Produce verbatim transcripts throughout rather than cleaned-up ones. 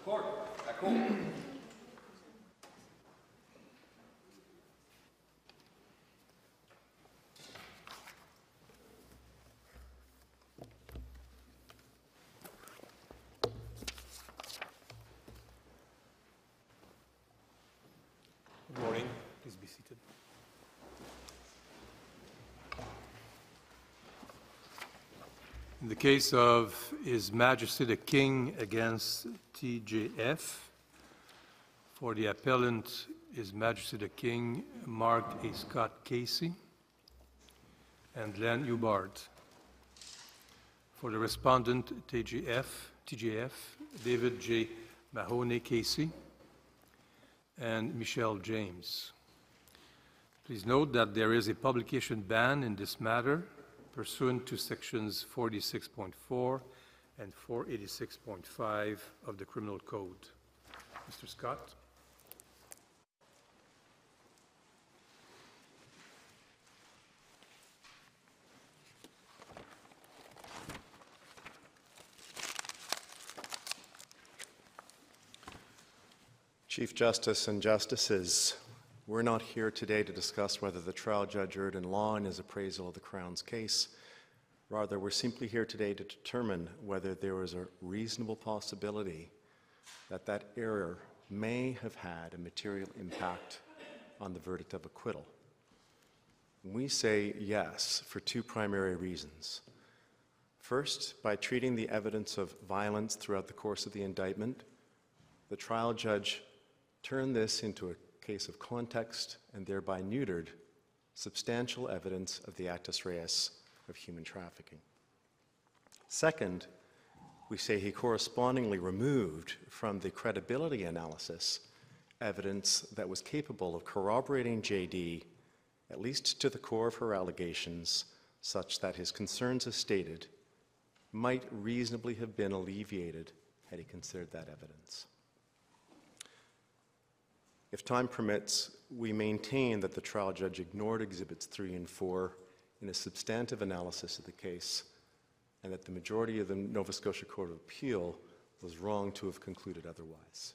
Court, d'accord. Good morning. Please be seated. In the case of His Majesty the King against T J F, for the appellant, His Majesty the King, Mark A. Scott Casey, and Len Hubbard. For the respondent, T J F, T J F, David J. Mahoney Casey, and Michelle James. Please note that there is a publication ban in this matter pursuant to sections forty-six point four and four eighty-six point five of the Criminal Code. Mister Scott. Chief Justice and Justices, we're not here today to discuss whether the trial judge erred in law in his appraisal of the Crown's case. Rather, we're simply here today to determine whether there was a reasonable possibility that that error may have had a material impact on the verdict of acquittal. We say yes for two primary reasons. First, by treating the evidence of violence throughout the course of the indictment, the trial judge turned this into a case of context and thereby neutered substantial evidence of the actus reus of human trafficking. Second, we say he correspondingly removed from the credibility analysis evidence that was capable of corroborating J D, at least to the core of her allegations, such that his concerns as stated might reasonably have been alleviated had he considered that evidence. If time permits, we maintain that the trial judge ignored Exhibits three and four in a substantive analysis of the case, and that the majority of the Nova Scotia Court of Appeal was wrong to have concluded otherwise.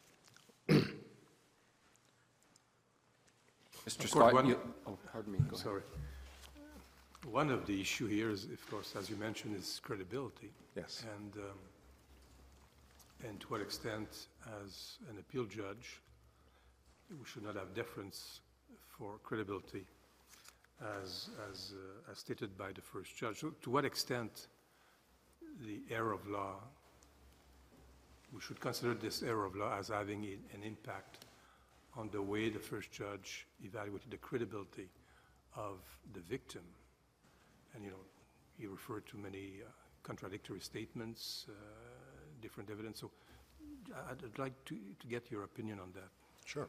Mister Scott, one, you, oh, pardon me. Go sorry. Ahead. One of the issue here is, of course, as you mentioned, is credibility. Yes. And, um, and to what extent, as an appeal judge, we should not have deference for credibility as, as, uh, as stated by the first judge. So to what extent the error of law, we should consider this error of law as having a, an impact on the way the first judge evaluated the credibility of the victim. And, you know, he referred to many uh, contradictory statements, uh, different evidence. So I'd, I'd like to, to get your opinion on that. Sure.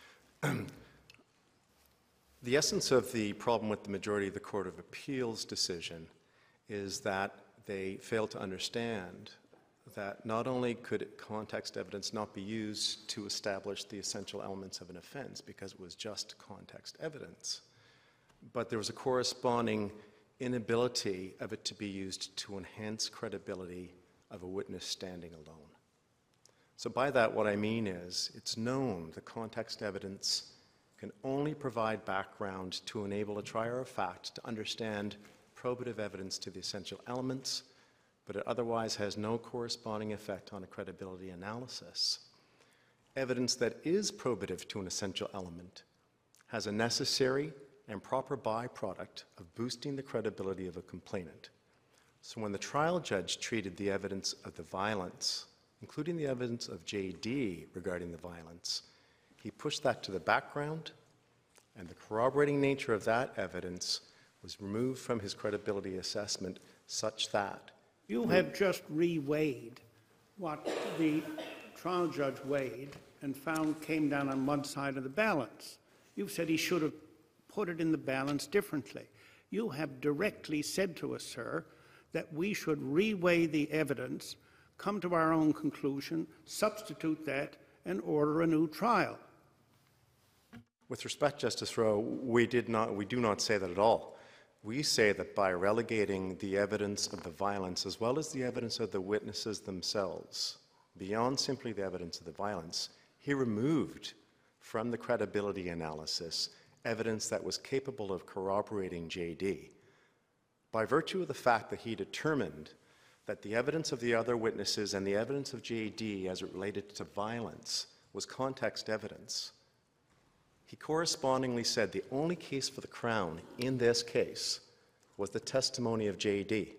The essence of the problem with the majority of the Court of Appeals decision is that they fail to understand that not only could context evidence not be used to establish the essential elements of an offense because it was just context evidence, but there was a corresponding inability of it to be used to enhance credibility of a witness standing alone. So by that, what I mean is, it's known that context evidence can only provide background to enable a trier of fact to understand probative evidence to the essential elements, but it otherwise has no corresponding effect on a credibility analysis. Evidence that is probative to an essential element has a necessary and proper byproduct of boosting the credibility of a complainant. So when the trial judge treated the evidence of the violence, including the evidence of J D regarding the violence, he pushed that to the background, and the corroborating nature of that evidence was removed from his credibility assessment such that... You have just reweighed what the trial judge weighed and found came down on one side of the balance. You've said he should have put it in the balance differently. You have directly said to us, sir, that we should reweigh the evidence, come to our own conclusion, substitute that, and order a new trial. With respect, Justice Rowe, we did not, we do not say that at all. We say that by relegating the evidence of the violence as well as the evidence of the witnesses themselves beyond simply the evidence of the violence, he removed from the credibility analysis evidence that was capable of corroborating J D. By virtue of the fact that he determined that the evidence of the other witnesses and the evidence of J D as it related to violence was context evidence, he correspondingly said the only case for the Crown in this case was the testimony of J D.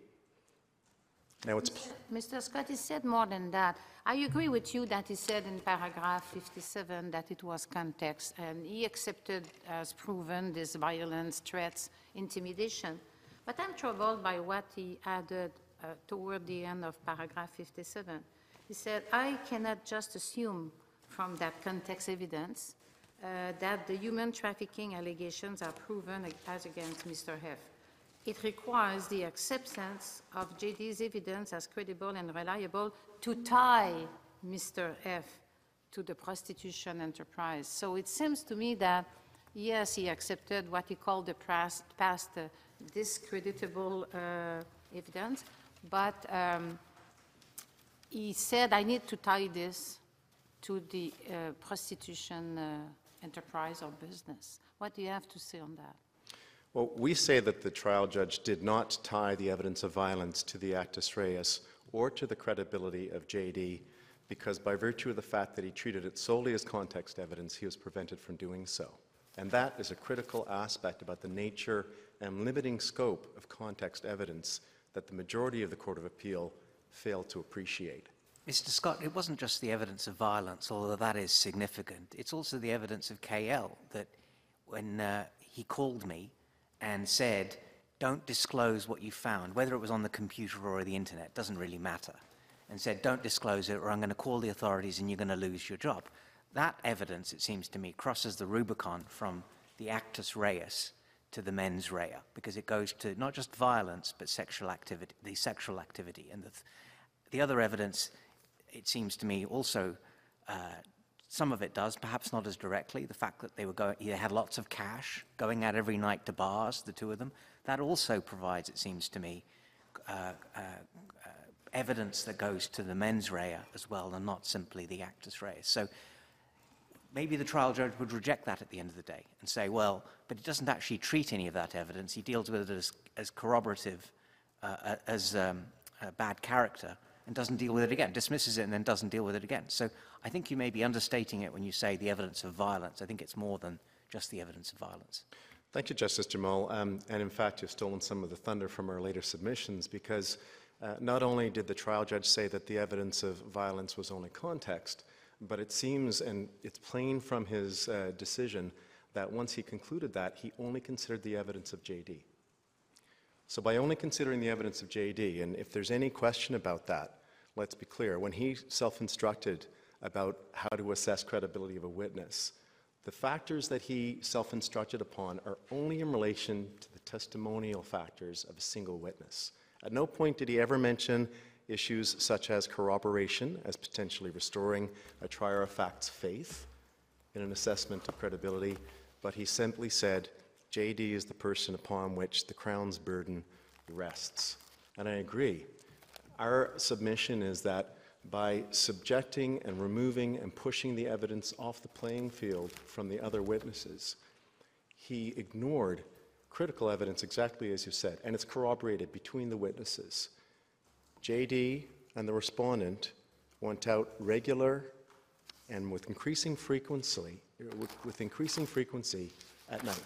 Now it's... Mister Scott, he said more than that. I agree with you that he said in paragraph fifty-seven that it was context, and he accepted as proven this violence, threats, intimidation. But I'm troubled by what he added uh, toward the end of paragraph fifty-seven. He said, I cannot just assume from that context evidence uh, that the human trafficking allegations are proven as against Mister F. It requires the acceptance of J D's evidence as credible and reliable to tie Mister F to the prostitution enterprise. So it seems to me that, yes, he accepted what he called the past, past uh, discreditable uh, evidence, but um, he said, I need to tie this to the uh, prostitution uh, enterprise or business. What do you have to say on that? Well, we say that the trial judge did not tie the evidence of violence to the actus reus or to the credibility of J D because by virtue of the fact that he treated it solely as context evidence, he was prevented from doing so. And that is a critical aspect about the nature and limiting scope of context evidence that the majority of the Court of Appeal failed to appreciate. Mister Scott, it wasn't just the evidence of violence, although that is significant. It's also the evidence of K L that when uh, he called me and said, don't disclose what you found, whether it was on the computer or the internet, doesn't really matter, and said, don't disclose it or I'm going to call the authorities and you're going to lose your job. That evidence, it seems to me, crosses the Rubicon from the actus reus to the mens rea, because it goes to not just violence, but sexual activity, the sexual activity. And the, th the other evidence, it seems to me, also uh, some of it does, perhaps not as directly, the fact that they were going, they had lots of cash, going out every night to bars, the two of them. That also provides, it seems to me, uh, uh, uh, evidence that goes to the mens rea as well, and not simply the actus reus. So maybe the trial judge would reject that at the end of the day and say, well, but he doesn't actually treat any of that evidence. He deals with it as, as corroborative, uh, as um, a bad character, and doesn't deal with it again, dismisses it and then doesn't deal with it again. So I think you may be understating it when you say the evidence of violence. I think it's more than just the evidence of violence. Thank you, Justice Jamal. Um, and in fact, you've stolen some of the thunder from our later submissions because uh, not only did the trial judge say that the evidence of violence was only context, but it seems, and it's plain from his uh, decision, that once he concluded that, he only considered the evidence of J D. So by only considering the evidence of J D, and if there's any question about that, let's be clear, when he self-instructed about how to assess credibility of a witness, the factors that he self-instructed upon are only in relation to the testimonial factors of a single witness. At no point did he ever mention issues such as corroboration as potentially restoring a trier of fact's faith in an assessment of credibility, but he simply said, J D is the person upon which the Crown's burden rests. And I agree. Our submission is that by subjecting and removing and pushing the evidence off the playing field from the other witnesses, he ignored critical evidence exactly as you said, and it's corroborated between the witnesses. J D and the respondent went out regular and with increasing frequency, with, with increasing frequency at night.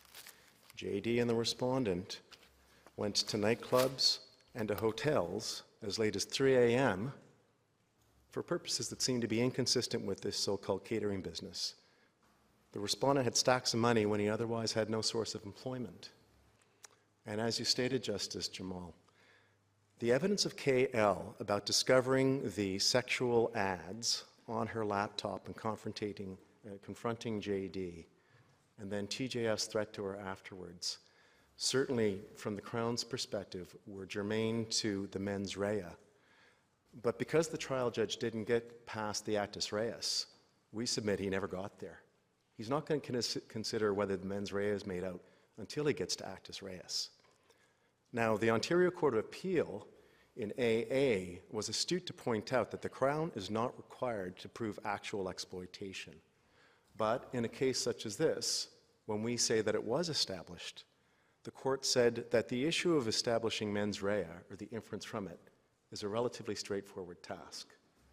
J D and the respondent went to nightclubs and to hotels as late as three A M for purposes that seemed to be inconsistent with this so-called catering business. The respondent had stacks of money when he otherwise had no source of employment. And as you stated, Justice Jamal, the evidence of K L about discovering the sexual ads on her laptop and confronting, uh, confronting J D, and then T J F's threat to her afterwards, certainly from the Crown's perspective, were germane to the mens rea. But because the trial judge didn't get past the actus reus, we submit he never got there. He's not going to consider whether the mens rea is made out until he gets to actus reus. Now, the Ontario Court of Appeal in A A was astute to point out that the Crown is not required to prove actual exploitation. But in a case such as this, when we say that it was established, the court said that the issue of establishing mens rea, or the inference from it, is a relatively straightforward task.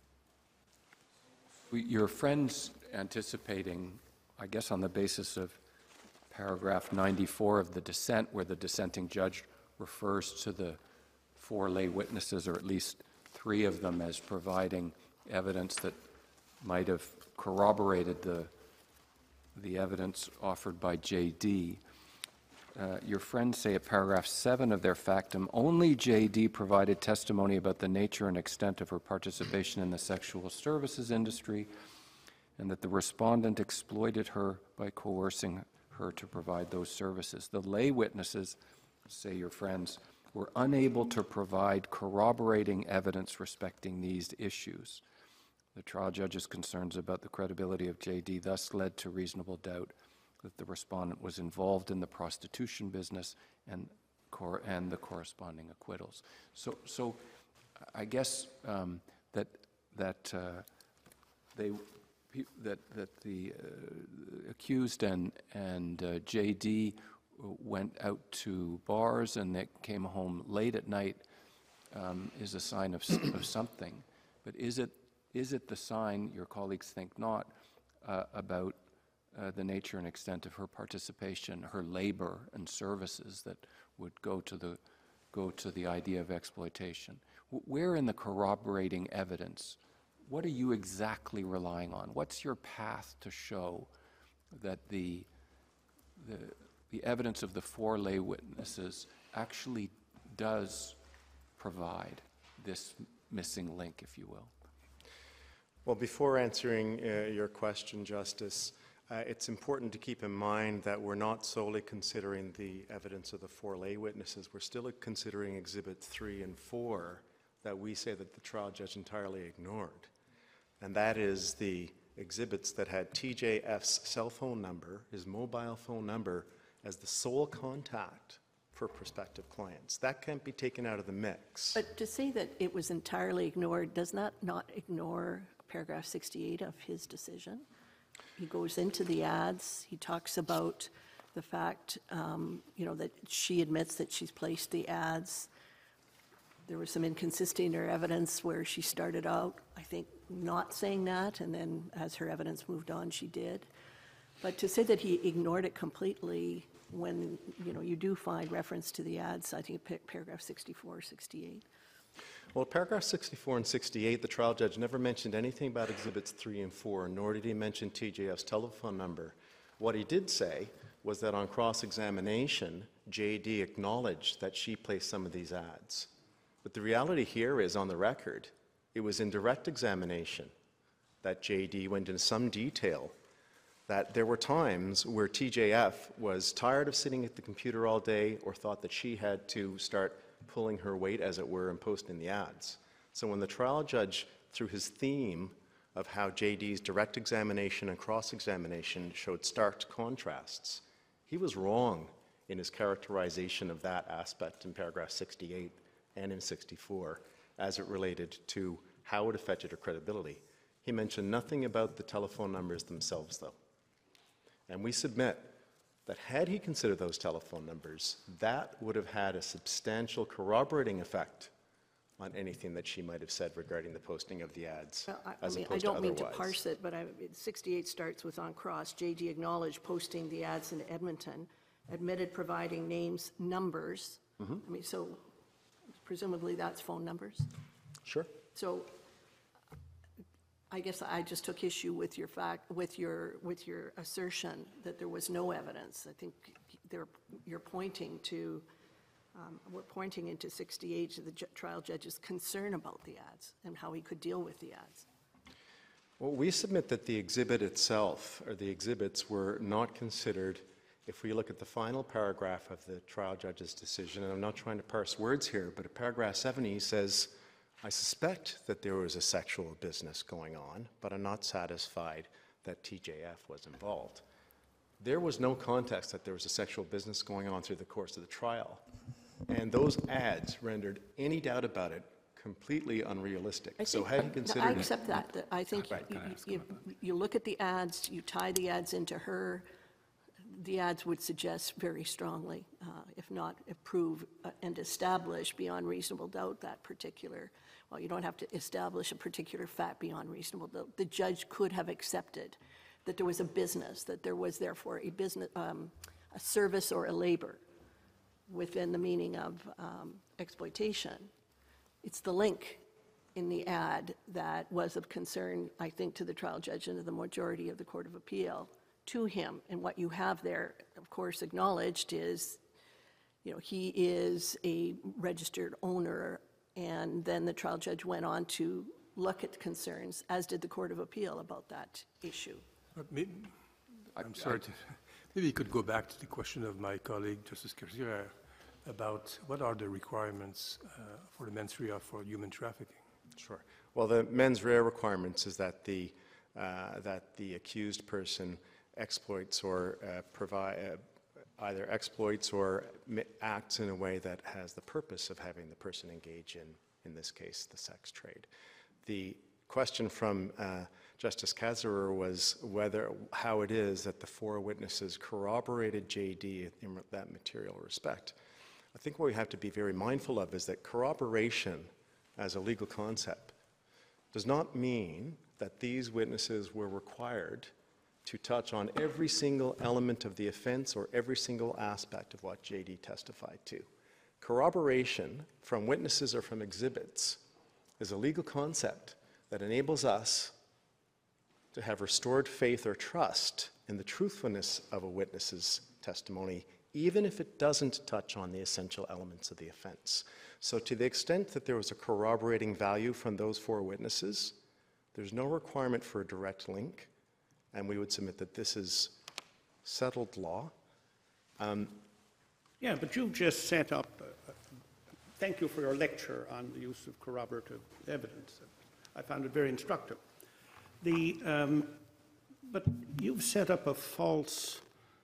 Your friend's anticipating, I guess on the basis of paragraph ninety-four of the dissent, where the dissenting judge refers to the four lay witnesses, or at least three of them, as providing evidence that might have corroborated the, the evidence offered by J D. Uh, your friends say at paragraph seven of their factum, only J D provided testimony about the nature and extent of her participation in the sexual services industry, and that the respondent exploited her by coercing her to provide those services. The lay witnesses, say your friends, were unable to provide corroborating evidence respecting these issues. The trial judge's concerns about the credibility of J D thus led to reasonable doubt that the respondent was involved in the prostitution business and, cor and the corresponding acquittals. So, so I guess um, that that uh, they that that the uh, accused and and uh, J D went out to bars and they came home late at night um, is a sign of of something. But is it is it the sign, your colleagues think not, uh, about Uh, the nature and extent of her participation, her labor and services that would go to the go to the idea of exploitation? W where in the corroborating evidence, what are you exactly relying on? What's your path to show that the the the evidence of the four lay witnesses actually does provide this missing link, if you will? Well, before answering uh, your question, Justice, Uh, it's important to keep in mind that we're not solely considering the evidence of the four lay witnesses. We're still considering Exhibits three and four that we say that the trial judge entirely ignored. And that is the exhibits that had T J F's cell phone number, his mobile phone number, as the sole contact for prospective clients. That can't be taken out of the mix. But to say that it was entirely ignored, does that not ignore paragraph sixty-eight of his decision? He goes into the ads, he talks about the fact, um, you know, that she admits that she's placed the ads. There was some inconsistency in her evidence where she started out, I think, not saying that, and then as her evidence moved on, she did. But to say that he ignored it completely when, you know, you do find reference to the ads, I think pa- paragraph sixty-four, sixty-eight. Well, paragraph sixty-four and sixty-eight, the trial judge never mentioned anything about Exhibits three and four, nor did he mention T J F's telephone number. What he did say was that on cross-examination, J D acknowledged that she placed some of these ads. But the reality here is, on the record, it was in direct examination that J D went into some detail that there were times where T J F was tired of sitting at the computer all day or thought that she had to start pulling her weight, as it were, and posting the ads. So when the trial judge, through his theme of how J D's direct examination and cross-examination showed stark contrasts, he was wrong in his characterization of that aspect in paragraph sixty-eight and in sixty-four as it related to how it affected her credibility. He mentioned nothing about the telephone numbers themselves, though. And we submit that had he considered those telephone numbers, that would have had a substantial corroborating effect on anything that she might have said regarding the posting of the ads, Well, I- I as mean, opposed I don't to mean otherwise. to parse it, but I- it- sixty-eight starts with on cross. J D acknowledged posting the ads in Edmonton, admitted providing names, numbers. Mm-hmm. I mean, so presumably that's phone numbers. Sure. So I guess I just took issue with your fact, with your, with your assertion that there was no evidence. I think they're, you're pointing to, um, we're pointing into sixty-eight to the ju- trial judge's concern about the ads and how he could deal with the ads. Well, we submit that the exhibit itself, or the exhibits, were not considered. If we look at the final paragraph of the trial judge's decision, and I'm not trying to parse words here, but at paragraph seventy he says, I suspect that there was a sexual business going on, but I'm not satisfied that T J F was involved. There was no context that there was a sexual business going on through the course of the trial. And those ads rendered any doubt about it completely unrealistic. I So think- had he I considered it, accept that, that I think Right. you- you, you look at the ads, you tie the ads into her, the ads would suggest very strongly, uh, if not approve uh, and establish beyond reasonable doubt that particular, well, you don't have to establish a particular fact beyond reasonable doubt. The judge could have accepted that there was a business, that there was therefore a business, um, a service or a labor within the meaning of um, exploitation. It's the link in the ad that was of concern, I think, to the trial judge and to the majority of the Court of Appeal to him. And what you have there, of course, acknowledged is, you know, he is a registered owner, and then the trial judge went on to look at concerns, as did the Court of Appeal, about that issue. But may- I'm sorry, to- maybe you could go back to the question of my colleague, Justice Carrier, about what are the requirements uh, for the mens rea for human trafficking? Sure. Well, the mens rea requirements is that the, uh, that the accused person exploits or uh, provide, uh, either exploits or mi- acts in a way that has the purpose of having the person engage in, in this case, the sex trade. The question from uh, Justice Kazerer was whether, how it is that the four witnesses corroborated J D in that material respect. I think what we have to be very mindful of is that corroboration as a legal concept does not mean that these witnesses were required to touch on every single element of the offense or every single aspect of what J D testified to. Corroboration from witnesses or from exhibits is a legal concept that enables us to have restored faith or trust in the truthfulness of a witness's testimony, even if it doesn't touch on the essential elements of the offense. So to the extent that there was a corroborating value from those four witnesses, there's no requirement for a direct link, and we would submit that this is settled law. Um, Yeah, but you've just set up, uh, uh, thank you for your lecture on the use of corroborative evidence. I found it very instructive. The, um, but you've set up a false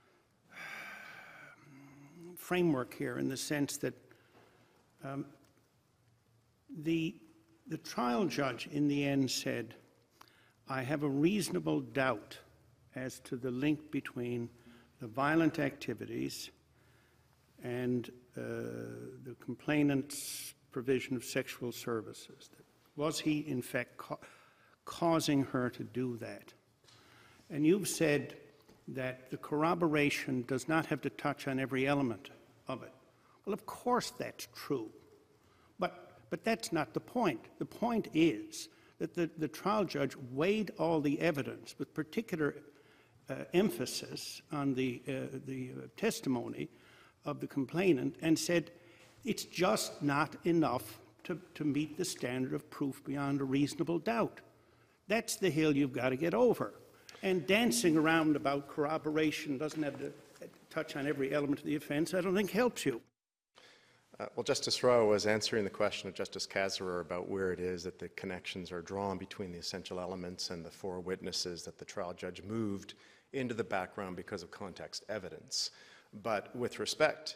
framework here in the sense that um, the, the trial judge in the end said, I have a reasonable doubt as to the link between the violent activities and uh, the complainant's provision of sexual services. Was he, in fact, ca causing her to do that? And you've said that the corroboration does not have to touch on every element of it. Well, of course that's true, but, but that's not the point. The point is that the, the trial judge weighed all the evidence with particular uh, emphasis on the, uh, the uh, testimony of the complainant and said it's just not enough to, to meet the standard of proof beyond a reasonable doubt. That's the hill you've got to get over. And dancing around about corroboration doesn't have to touch on every element of the offense, I don't think helps you. Uh, well, Justice Rowe was answering the question of Justice Kazerer about where it is that the connections are drawn between the essential elements and the four witnesses that the trial judge moved into the background because of context evidence. But with respect,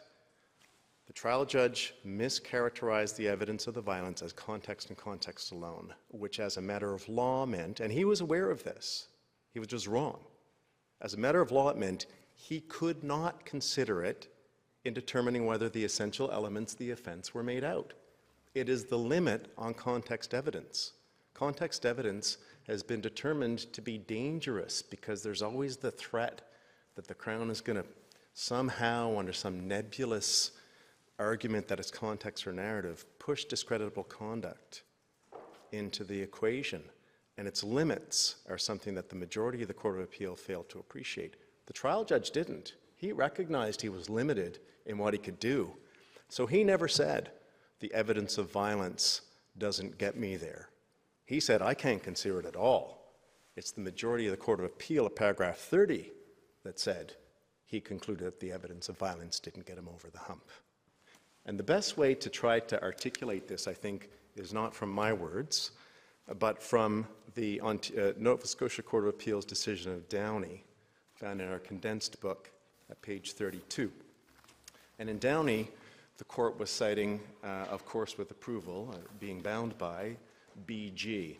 the trial judge mischaracterized the evidence of the violence as context and context alone, which as a matter of law meant, and he was aware of this, he was just wrong. As a matter of law, it meant he could not consider it in determining whether the essential elements of the offense were made out. It is the limit on context evidence. Context evidence has been determined to be dangerous because there's always the threat that the Crown is going to somehow, under some nebulous argument that it's context or narrative, push discreditable conduct into the equation. And its limits are something that the majority of the Court of Appeal failed to appreciate. The trial judge didn't. He recognized he was limited in what he could do. So he never said, the evidence of violence doesn't get me there. He said, I can't consider it at all. It's the majority of the Court of Appeal at paragraph thirty that said he concluded that the evidence of violence didn't get him over the hump. And the best way to try to articulate this, I think, is not from my words, but from the uh, Nova Scotia Court of Appeal's decision of Downey, found in our condensed book at page thirty-two. And in Downey, the court was citing, uh, of course with approval, uh, being bound by, B G.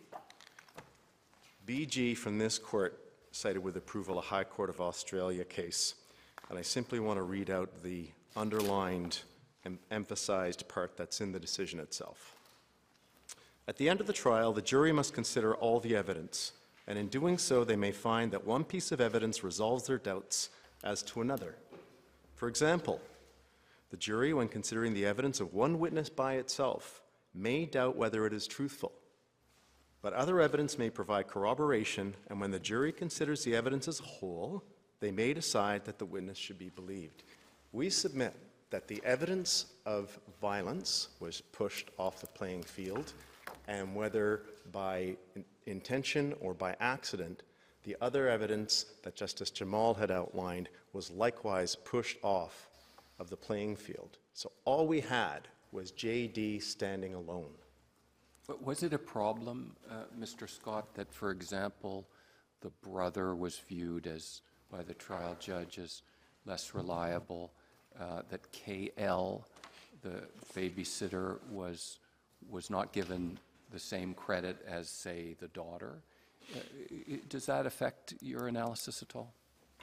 B G from this court cited with approval a High Court of Australia case. And I simply want to read out the underlined and emphasized part that's in the decision itself. At the end of the trial, the jury must consider all the evidence, and in doing so, they may find that one piece of evidence resolves their doubts as to another. For example, the jury, when considering the evidence of one witness by itself, may doubt whether it is truthful. But other evidence may provide corroboration, and when the jury considers the evidence as a whole, they may decide that the witness should be believed. We submit that the evidence of violence was pushed off the playing field, and whether by in intention or by accident, the other evidence that Justice Jamal had outlined was likewise pushed off of the playing field. So all we had was J D standing alone. But was it a problem, uh, Mister Scott, that, for example, the brother was viewed as, by the trial judge, as less reliable, uh, that K L, the babysitter, was, was not given the same credit as, say, the daughter? Uh, does that affect your analysis at all?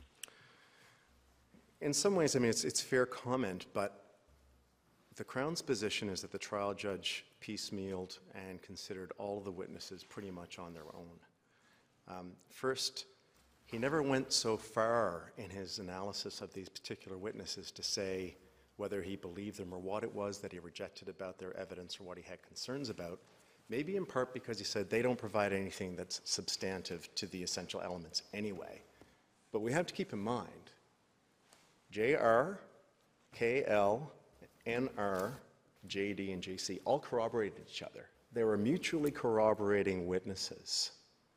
In some ways, I mean, it's, it's fair comment, but the Crown's position is that the trial judge piecemealed and considered all of the witnesses pretty much on their own. Um, first, he never went so far in his analysis of these particular witnesses to say whether he believed them or what it was that he rejected about their evidence or what he had concerns about, maybe in part because he said they don't provide anything that's substantive to the essential elements anyway. But we have to keep in mind, J R, K L, N R, J D, and J C all corroborated each other. They were mutually corroborating witnesses.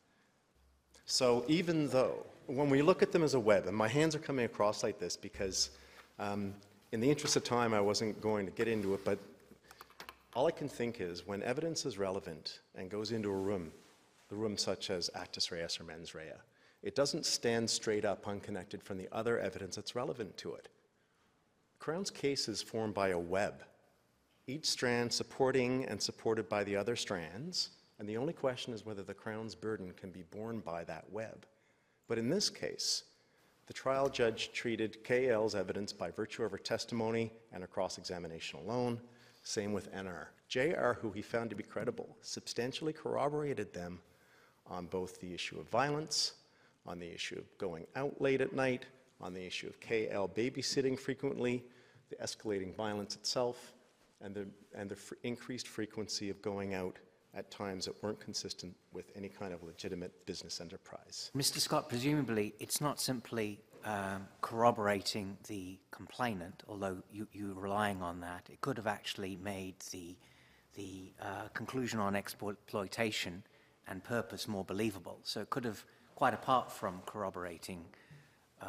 So even though, when we look at them as a web, and my hands are coming across like this because um, in the interest of time I wasn't going to get into it, but all I can think is when evidence is relevant and goes into a room, the room such as actus reus or mens rea, it doesn't stand straight up unconnected from the other evidence that's relevant to it. Crown's case is formed by a web, each strand supporting and supported by the other strands, and the only question is whether the Crown's burden can be borne by that web. But in this case, the trial judge treated K L's evidence by virtue of her testimony and her cross-examination alone, same with N R. J R, who he found to be credible, substantially corroborated them on both the issue of violence, on the issue of going out late at night, on the issue of K L babysitting frequently, the escalating violence itself, and the, and the fr increased frequency of going out at times that weren't consistent with any kind of legitimate business enterprise. Mister Scott, presumably it's not simply um, corroborating the complainant, although you, you're relying on that. It could have actually made the, the uh, conclusion on exploitation and purpose more believable. So it could have, quite apart from corroborating, uh,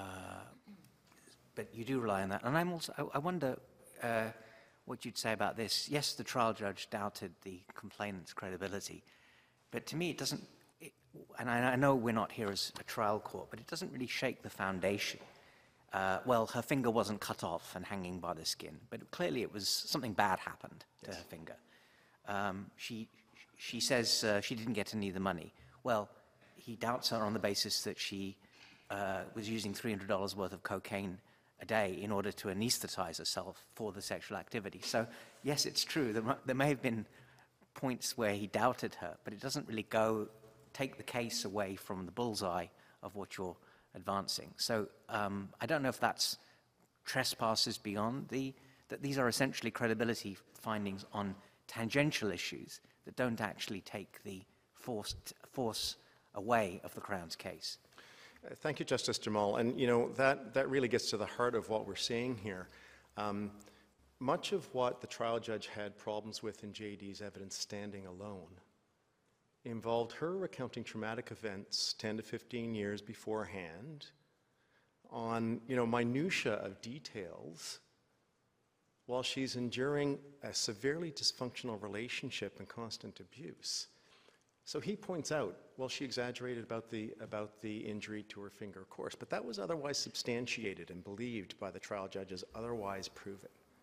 but you do rely on that. And I'm also, I, I wonder uh, what you'd say about this. Yes, the trial judge doubted the complainant's credibility, but to me it doesn't, it, and I, I know we're not here as a trial court, but it doesn't really shake the foundation. Uh, well, her finger wasn't cut off and hanging by the skin, but clearly it was something bad happened to Yes. her finger. Um, she, she says uh, she didn't get any of the money. Well, he doubts her on the basis that she uh, was using three hundred dollars worth of cocaine a day in order to anesthetize herself for the sexual activity. So, yes, it's true. There, mu- there may have been points where he doubted her, but it doesn't really go take the case away from the bullseye of what you're advancing. So um, I don't know if that's trespasses beyond the, that these are essentially credibility findings on tangential issues that don't actually take the force, force away of the Crown's case. Uh, Thank you, Justice Jamal. And, you know, that, that really gets to the heart of what we're seeing here. Um, much of what the trial judge had problems with in J D's evidence standing alone involved her recounting traumatic events ten to fifteen years beforehand on, you know, minutia of details while she's enduring a severely dysfunctional relationship and constant abuse. So he points out, well, she exaggerated about the, about the injury to her finger, of course, but that was otherwise substantiated and believed by the trial judge as otherwise proven.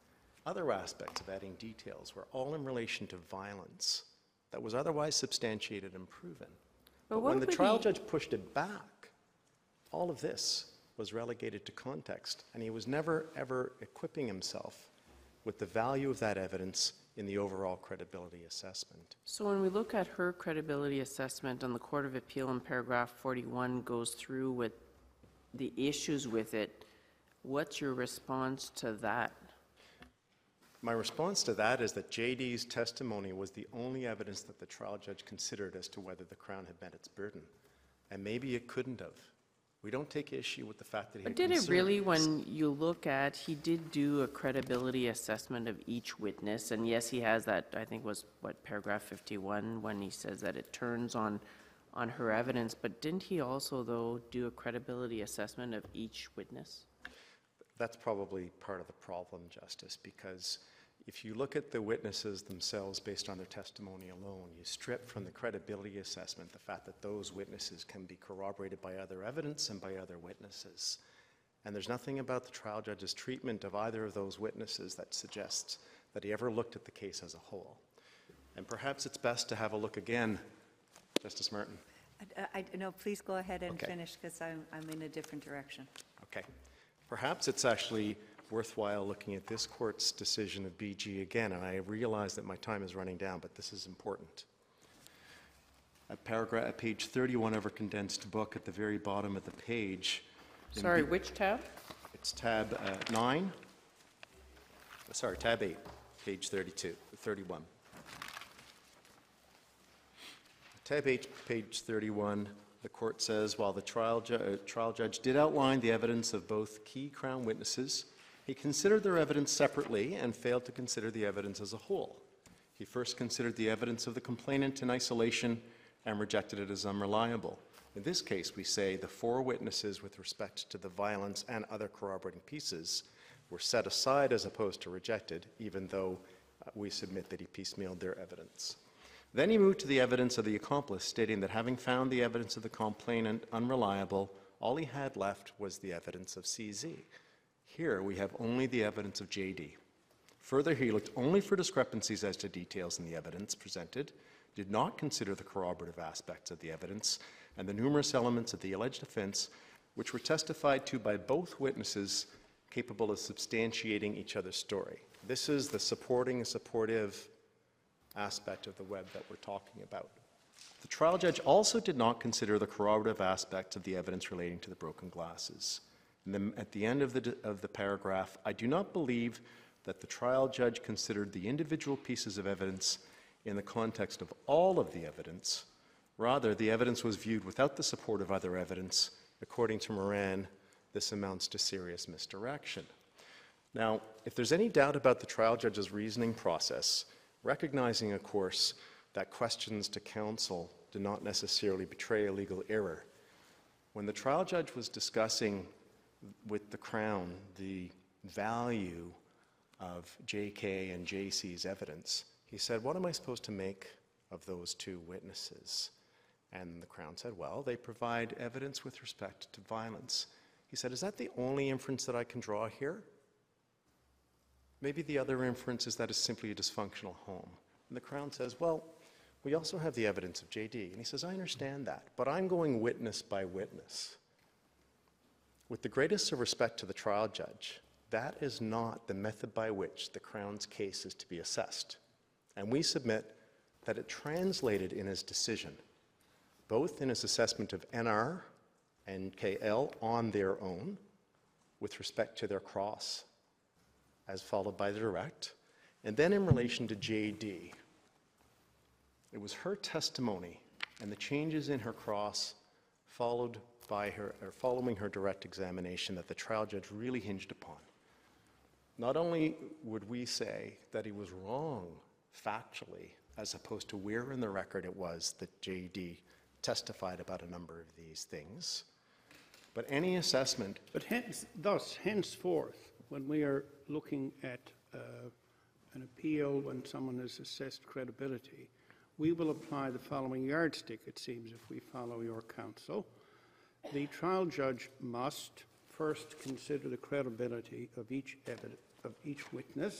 other aspects of adding details were all in relation to violence that was otherwise substantiated and proven. But But what when the would trial he- judge pushed it back, all of this was relegated to context, and he was never, ever equipping himself with the value of that evidence in the overall credibility assessment. So when we look at her credibility assessment on the Court of Appeal in paragraph forty-one goes through with the issues with it, what's your response to that? My response to that is that J D's testimony was the only evidence that the trial judge considered as to whether the Crown had met its burden. And maybe it couldn't have. We don't take issue with the fact that he But did it considered really, this. when you look at, he did do a credibility assessment of each witness, and yes, he has that, I think was, what, paragraph fifty-one, when he says that it turns on, on her evidence, but didn't he also, though, do a credibility assessment of each witness? That's probably part of the problem, Justice, because if you look at the witnesses themselves based on their testimony alone, you strip from the credibility assessment the fact that those witnesses can be corroborated by other evidence and by other witnesses. And there's nothing about the trial judge's treatment of either of those witnesses that suggests that he ever looked at the case as a whole. And perhaps it's best to have a look again, Justice Martin. I, I- no, please go ahead and Okay. finish, because I'm, I'm in a different direction. Okay. Perhaps it's actually worthwhile looking at this court's decision of B G again, and I realize that my time is running down, but this is important. At paragraph, at page thirty-one of our condensed book, at the very bottom of the page. in Sorry, B- which tab? It's tab uh, nine, uh, sorry, tab eight, page thirty-two, thirty-one. Tab eight, page thirty-one, the court says, while the trial, ju- uh, trial judge did outline the evidence of both key Crown witnesses, he considered their evidence separately and failed to consider the evidence as a whole. He first considered the evidence of the complainant in isolation and rejected it as unreliable. In this case, we say the four witnesses with respect to the violence and other corroborating pieces were set aside as opposed to rejected, even though uh, we submit that he piecemealed their evidence. Then he moved to the evidence of the accomplice, stating that having found the evidence of the complainant unreliable, all he had left was the evidence of C Z. Here, we have only the evidence of J D. Further, he looked only for discrepancies as to details in the evidence presented, did not consider the corroborative aspects of the evidence, and the numerous elements of the alleged offense, which were testified to by both witnesses capable of substantiating each other's story. This is the supporting and supportive aspect of the web that we're talking about. The trial judge also did not consider the corroborative aspects of the evidence relating to the broken glasses. And then at the end of the, of the paragraph, I do not believe that the trial judge considered the individual pieces of evidence in the context of all of the evidence. Rather, the evidence was viewed without the support of other evidence. According to Moran, this amounts to serious misdirection. Now, if there's any doubt about the trial judge's reasoning process, recognizing, of course, that questions to counsel do not necessarily betray a legal error, when the trial judge was discussing with the Crown the value of J K and J C's evidence, he said, what am I supposed to make of those two witnesses? And the Crown said, well, they provide evidence with respect to violence. He said, is that the only inference that I can draw here? Maybe the other inference is that it's simply a dysfunctional home. And the Crown says, well, we also have the evidence of J D. And he says, I understand that, but I'm going witness by witness. With the greatest of respect to the trial judge, that is not the method by which the Crown's case is to be assessed. And we submit that it translated in his decision, both in his assessment of N R and K L on their own, with respect to their cross, as followed by the direct, and then in relation to J D. It was her testimony and the changes in her cross followed by her, or following her direct examination that the trial judge really hinged upon. Not only would we say that he was wrong factually, as opposed to where in the record it was that J D testified about a number of these things, but any assessment. But hence, thus, henceforth, when we are looking at uh, an appeal, when someone has assessed credibility, we will apply the following yardstick, it seems, if we follow your counsel. The trial judge must first consider the credibility of each evidence, of each witness,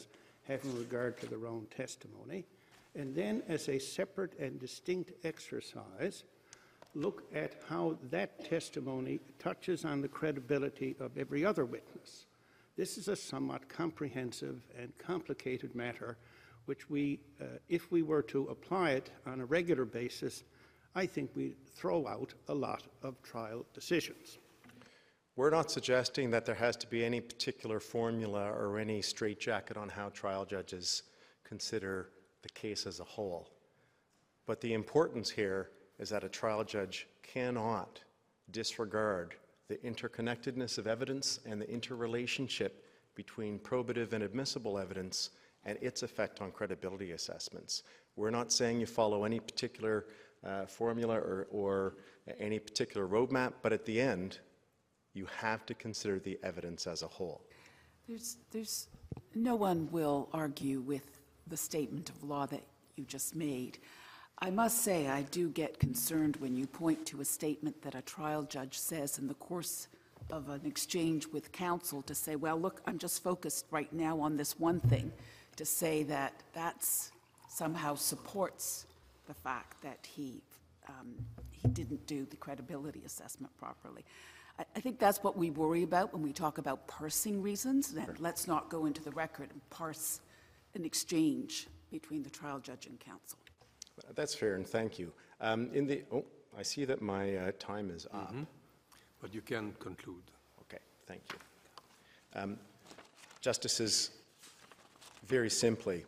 having regard to their own testimony, and then as a separate and distinct exercise, look at how that testimony touches on the credibility of every other witness. This is a somewhat comprehensive and complicated matter, which we, uh, if we were to apply it on a regular basis, I think we'd throw out a lot of trial decisions. We're not suggesting that there has to be any particular formula or any straitjacket on how trial judges consider the case as a whole. But the importance here is that a trial judge cannot disregard the interconnectedness of evidence and the interrelationship between probative and admissible evidence and its effect on credibility assessments. We're not saying you follow any particular uh, formula or, or any particular roadmap, but at the end, you have to consider the evidence as a whole. There's, there's, no one will argue with the statement of law that you just made. I must say I do get concerned when you point to a statement that a trial judge says in the course of an exchange with counsel to say, well, look, I'm just focused right now on this one thing, to say that that's somehow supports the fact that he, um, he didn't do the credibility assessment properly. I, I think that's what we worry about when we talk about parsing reasons, that let's not go into the record and parse an exchange between the trial judge and counsel. That's fair, and thank you. Um, in the, oh, I see that my uh, time is up. Mm-hmm. But you can conclude. Okay, thank you. Um, Justices, very simply,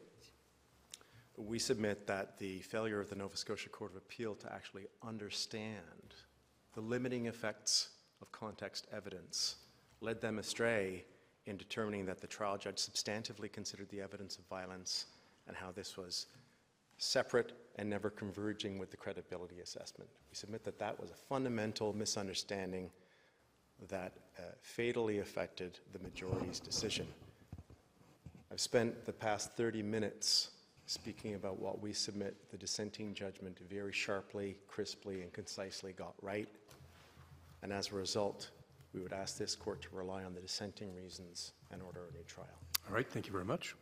we submit that the failure of the Nova Scotia Court of Appeal to actually understand the limiting effects of context evidence led them astray in determining that the trial judge substantively considered the evidence of violence and how this was separate and never converging with the credibility assessment. We submit that that was a fundamental misunderstanding that uh, fatally affected the majority's decision. I've spent the past thirty minutes speaking about what we submit the dissenting judgment very sharply, crisply, and concisely got right. And as a result, we would ask this court to rely on the dissenting reasons and order a new trial. All right, thank you very much.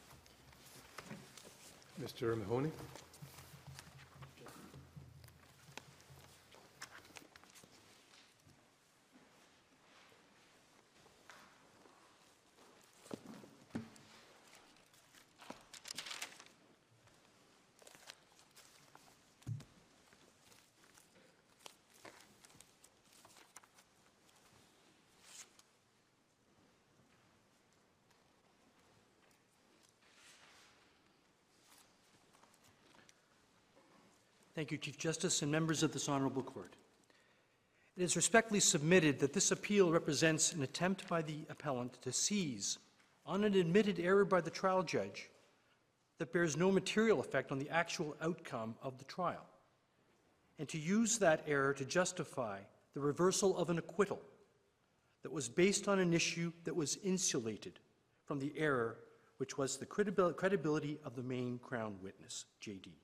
Mister Mahoney? Thank you, Chief Justice and members of this honorable court. It is respectfully submitted that this appeal represents an attempt by the appellant to seize on an admitted error by the trial judge that bears no material effect on the actual outcome of the trial, and to use that error to justify the reversal of an acquittal that was based on an issue that was insulated from the error, which was the credibility of the main Crown witness, J D.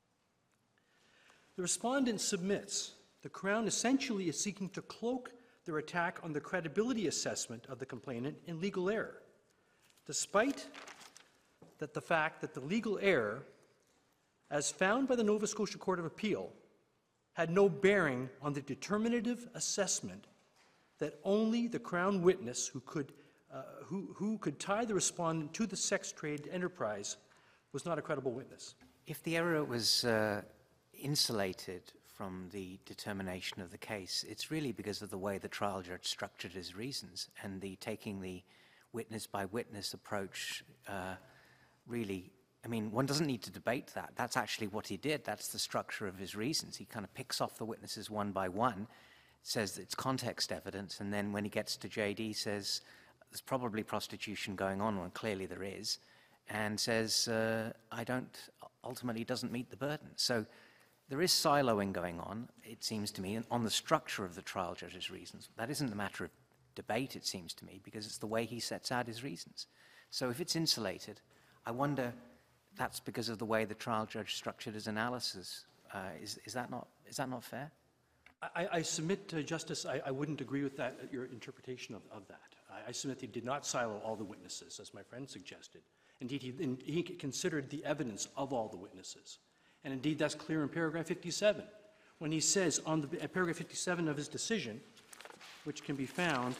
The respondent submits the Crown essentially is seeking to cloak their attack on the credibility assessment of the complainant in legal error, despite that the fact that the legal error, as found by the Nova Scotia Court of Appeal, had no bearing on the determinative assessment that only the Crown witness who could, uh, who, who could tie the respondent to the sex trade enterprise was not a credible witness. If the error was uh, insulated from the determination of the case, it's really because of the way the trial judge structured his reasons, and the taking the witness by witness approach uh, really, I mean, one doesn't need to debate that. That's actually what he did. That's the structure of his reasons. He kind of picks off the witnesses one by one, says that it's context evidence, and then when he gets to J D says there's probably prostitution going on, when clearly there is, and says, uh, I don't, ultimately doesn't meet the burden. So there is siloing going on, it seems to me, on the structure of the trial judge's reasons. That isn't a matter of debate, it seems to me, because it's the way he sets out his reasons. So if it's insulated, I wonder that's because of the way the trial judge structured his analysis. Uh, is, is, that not, is that not fair? I, I submit to Justice, I, I wouldn't agree with that, your interpretation of, of that. I, I submit he did not silo all the witnesses, as my friend suggested, Indeed, he, in, he considered the evidence of all the witnesses. And indeed, that's clear in paragraph fifty-seven, when he says on the, at paragraph fifty-seven of his decision, which can be found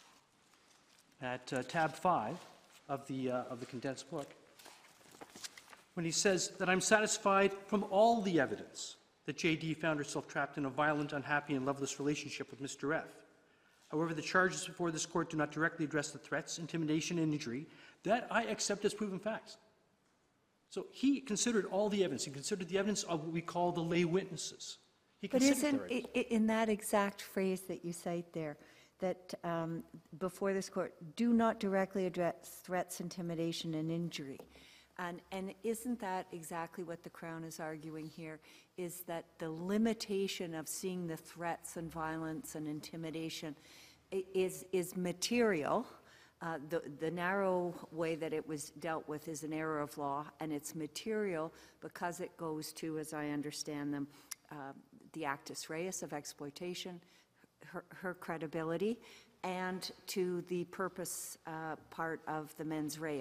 at uh, tab five of the, uh, of the condensed book, when he says that I'm satisfied from all the evidence that J D found herself trapped in a violent, unhappy, and loveless relationship with Mister F. However, the charges before this court do not directly address the threats, intimidation, and injury that I accept as proven facts. So he considered all the evidence. He considered the evidence of what we call the lay witnesses. He But considered isn't, their i- evidence. i- in that exact phrase that you cite there, that um, before this court, do not directly address threats, intimidation, and injury. And, and isn't that exactly what the Crown is arguing here, is that the limitation of seeing the threats and violence and intimidation i- is, is material. Uh, The, the narrow way that it was dealt with is an error of law, and it's material because it goes to, as I understand them, uh, the actus reus of exploitation, her, her credibility, and to the purpose uh, part of the mens rea.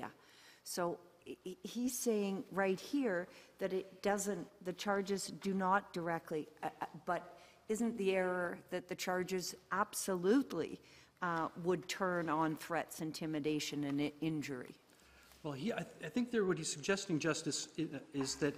So i- i- he's saying right here that it doesn't, the charges do not directly, uh, uh, but isn't the error that the charges absolutely uh, would turn on threats, intimidation, and i- injury? Well, he, I, th- I think there what he's suggesting, Justice, i- is that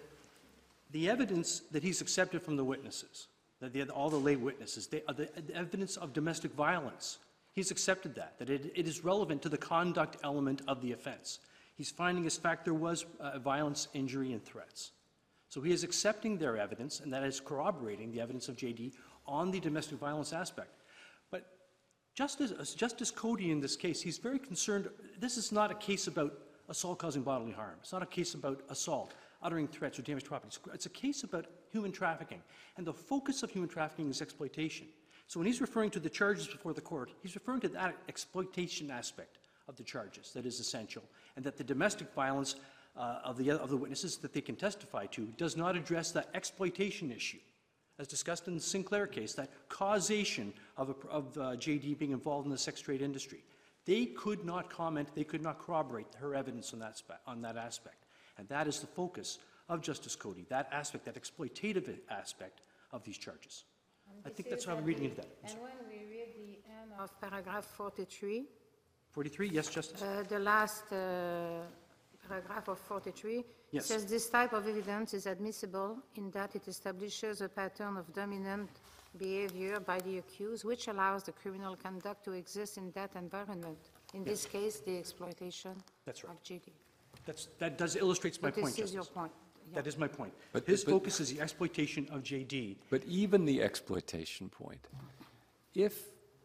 the evidence that he's accepted from the witnesses, that the, all the lay witnesses, they, uh, the, the evidence of domestic violence, he's accepted that, that it, it is relevant to the conduct element of the offense. He's finding as fact there was uh, violence, injury, and threats. So he is accepting their evidence, and that is corroborating the evidence of J D on the domestic violence aspect. But Justice, uh, Justice Cody in this case, he's very concerned. This is not a case about assault causing bodily harm. It's not a case about assault, uttering threats or damage to property. It's, it's a case about human trafficking. And the focus of human trafficking is exploitation. So when he's referring to the charges before the court, he's referring to that exploitation aspect of the charges that is essential, and that the domestic violence uh, of, the, of the witnesses that they can testify to does not address that exploitation issue. As discussed in the Sinclair case, that causation of, a, of uh, J D being involved in the sex trade industry. They could not comment, they could not corroborate her evidence on that, spe- on that aspect. And that is the focus of Justice Cody, that aspect, that exploitative aspect of these charges. I think that's how I'm reading into that. And when we read the end of paragraph forty-three, forty-three, yes, Justice? uh, the last uh, paragraph of forty-three, it Yes. says this type of evidence is admissible in that it establishes a pattern of dominant behavior by the accused, which allows the criminal conduct to exist in that environment. In this case, the exploitation That's right. of J D. That's, that does illustrates my But point, this is your Justice. point. That is my point. But- His but- focus is the exploitation of J D. But even the exploitation point, if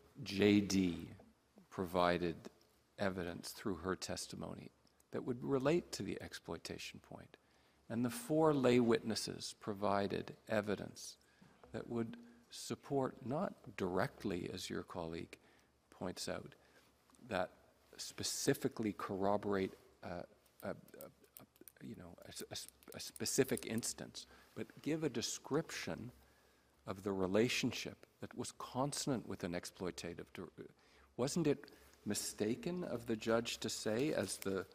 J D provided evidence through her testimony that would relate to the exploitation point, and the four lay witnesses provided evidence that would support, not directly, as your colleague points out, that specifically corroborate uh, a, a, a, you know, a, a, a specific instance, but give a description of the relationship that was consonant with an exploitative. Wasn't it mistaken of the judge to say, as the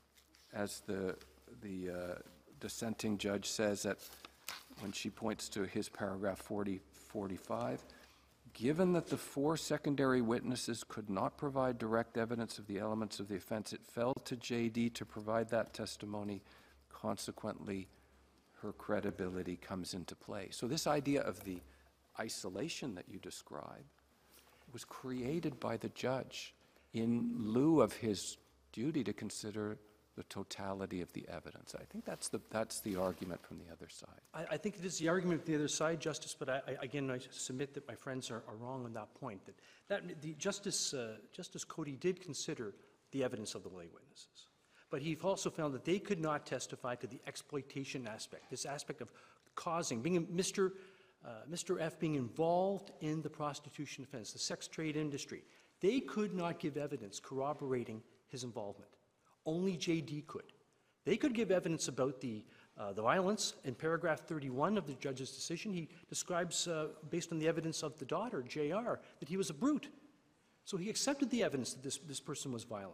as the the uh, dissenting judge says that when she points to his paragraph forty forty-five, given that the four secondary witnesses could not provide direct evidence of the elements of the offense, it fell to J D to provide that testimony. Consequently, her credibility comes into play. So this idea of the isolation that you describe was created by the judge in lieu of his duty to consider the totality of the evidence. I think that's the, that's the argument from the other side. I, I think it is the argument of the other side, Justice, but I, I, again, I submit that my friends are, are wrong on that point. That, that the Justice, uh, Justice Cody did consider the evidence of the lay witnesses, but he also found that they could not testify to the exploitation aspect, this aspect of causing, being Mister Uh, Mister F being involved in the prostitution offense, the sex trade industry. They could not give evidence corroborating his involvement. Only J D could. They could give evidence about the, uh, the violence. In paragraph thirty-one of the judge's decision, he describes, uh, based on the evidence of the daughter, J R, that he was a brute. So he accepted the evidence that this, this person was violent.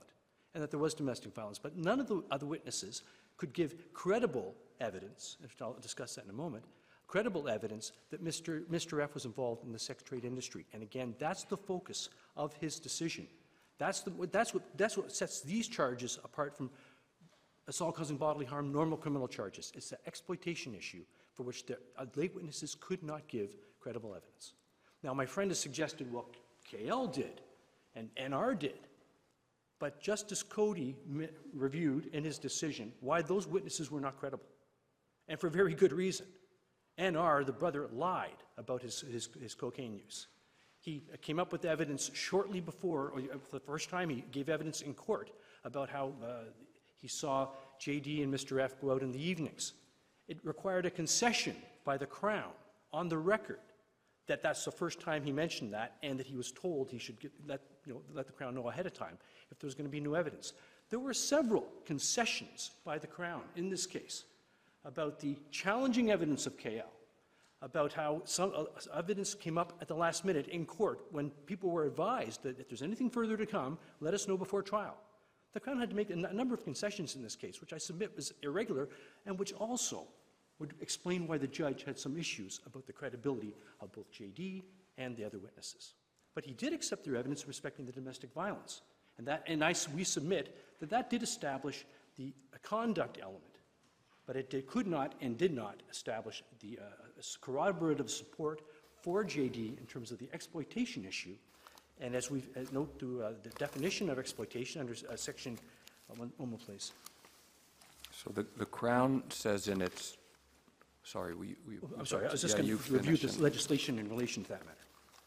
and that there was domestic violence. But none of the other witnesses could give credible evidence, and I'll discuss that in a moment, credible evidence that Mister Mister F was involved in the sex trade industry. And again, that's the focus of his decision. That's, the, that's, what, that's what sets these charges apart from assault causing bodily harm, normal criminal charges. It's the exploitation issue for which the uh, lay witnesses could not give credible evidence. Now, my friend has suggested, well, K L did, and N R did. But Justice Cody reviewed in his decision why those witnesses were not credible, and for very good reason. N R, the brother, lied about his, his, his cocaine use. He came up with evidence shortly before, or for the first time he gave evidence in court about how uh, he saw J D and Mister F go out in the evenings. It required a concession by the Crown on the record that that's the first time he mentioned that, and that he was told he should get, let, you know, let the Crown know ahead of time if there was going to be new evidence. There were several concessions by the Crown in this case about the challenging evidence of K L, about how some uh, evidence came up at the last minute in court when people were advised that if there's anything further to come, let us know before trial. The Crown had to make a n- number of concessions in this case, which I submit was irregular, and which also would explain why the judge had some issues about the credibility of both J D and the other witnesses. But he did accept their evidence respecting the domestic violence, and that, and I, we submit that that did establish the uh, conduct element. But it did, could not and did not establish the uh, corroborative support for J D in terms of the exploitation issue. And as we uh, note to uh, the definition of exploitation under uh, section, uh, one, one more please. So the, the Crown says in its, sorry, we, we I'm sorry, I was just yeah, going you to review finish this and- legislation in relation to that matter.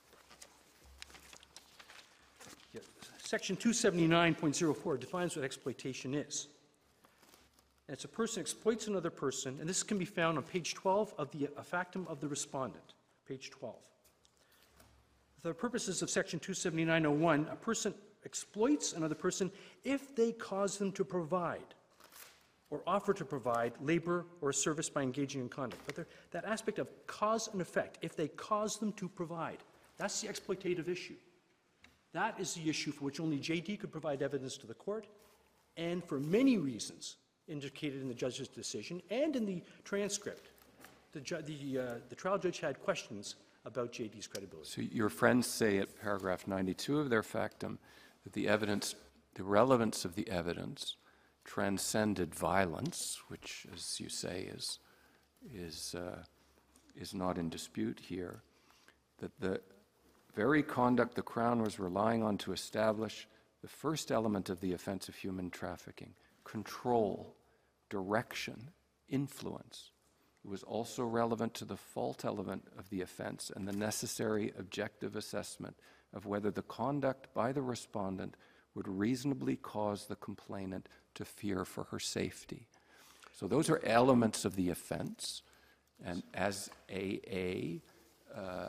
Yeah. Section two seventy-nine point oh four defines what exploitation is. And it's a person exploits another person, and this can be found on page twelve of the uh, factum of the respondent, page twelve. For the purposes of section two seventy-nine point oh one, a person exploits another person if they cause them to provide or offer to provide labor or a service by engaging in conduct. But there, that aspect of cause and effect, if they cause them to provide, that's the exploitative issue. That is the issue for which only J D could provide evidence to the court, and for many reasons indicated in the judge's decision and in the transcript. The, ju- the, uh, the trial judge had questions about J D's credibility. So your friends say at paragraph ninety-two of their factum that the evidence, the relevance of the evidence transcended violence, which, as you say, is, is, uh, is not in dispute here, that the very conduct the Crown was relying on to establish the first element of the offense of human trafficking, control, direction, influence. It was also relevant to the fault element of the offense and the necessary objective assessment of whether the conduct by the respondent would reasonably cause the complainant to fear for her safety. So those are elements of the offense, and as A A uh, uh,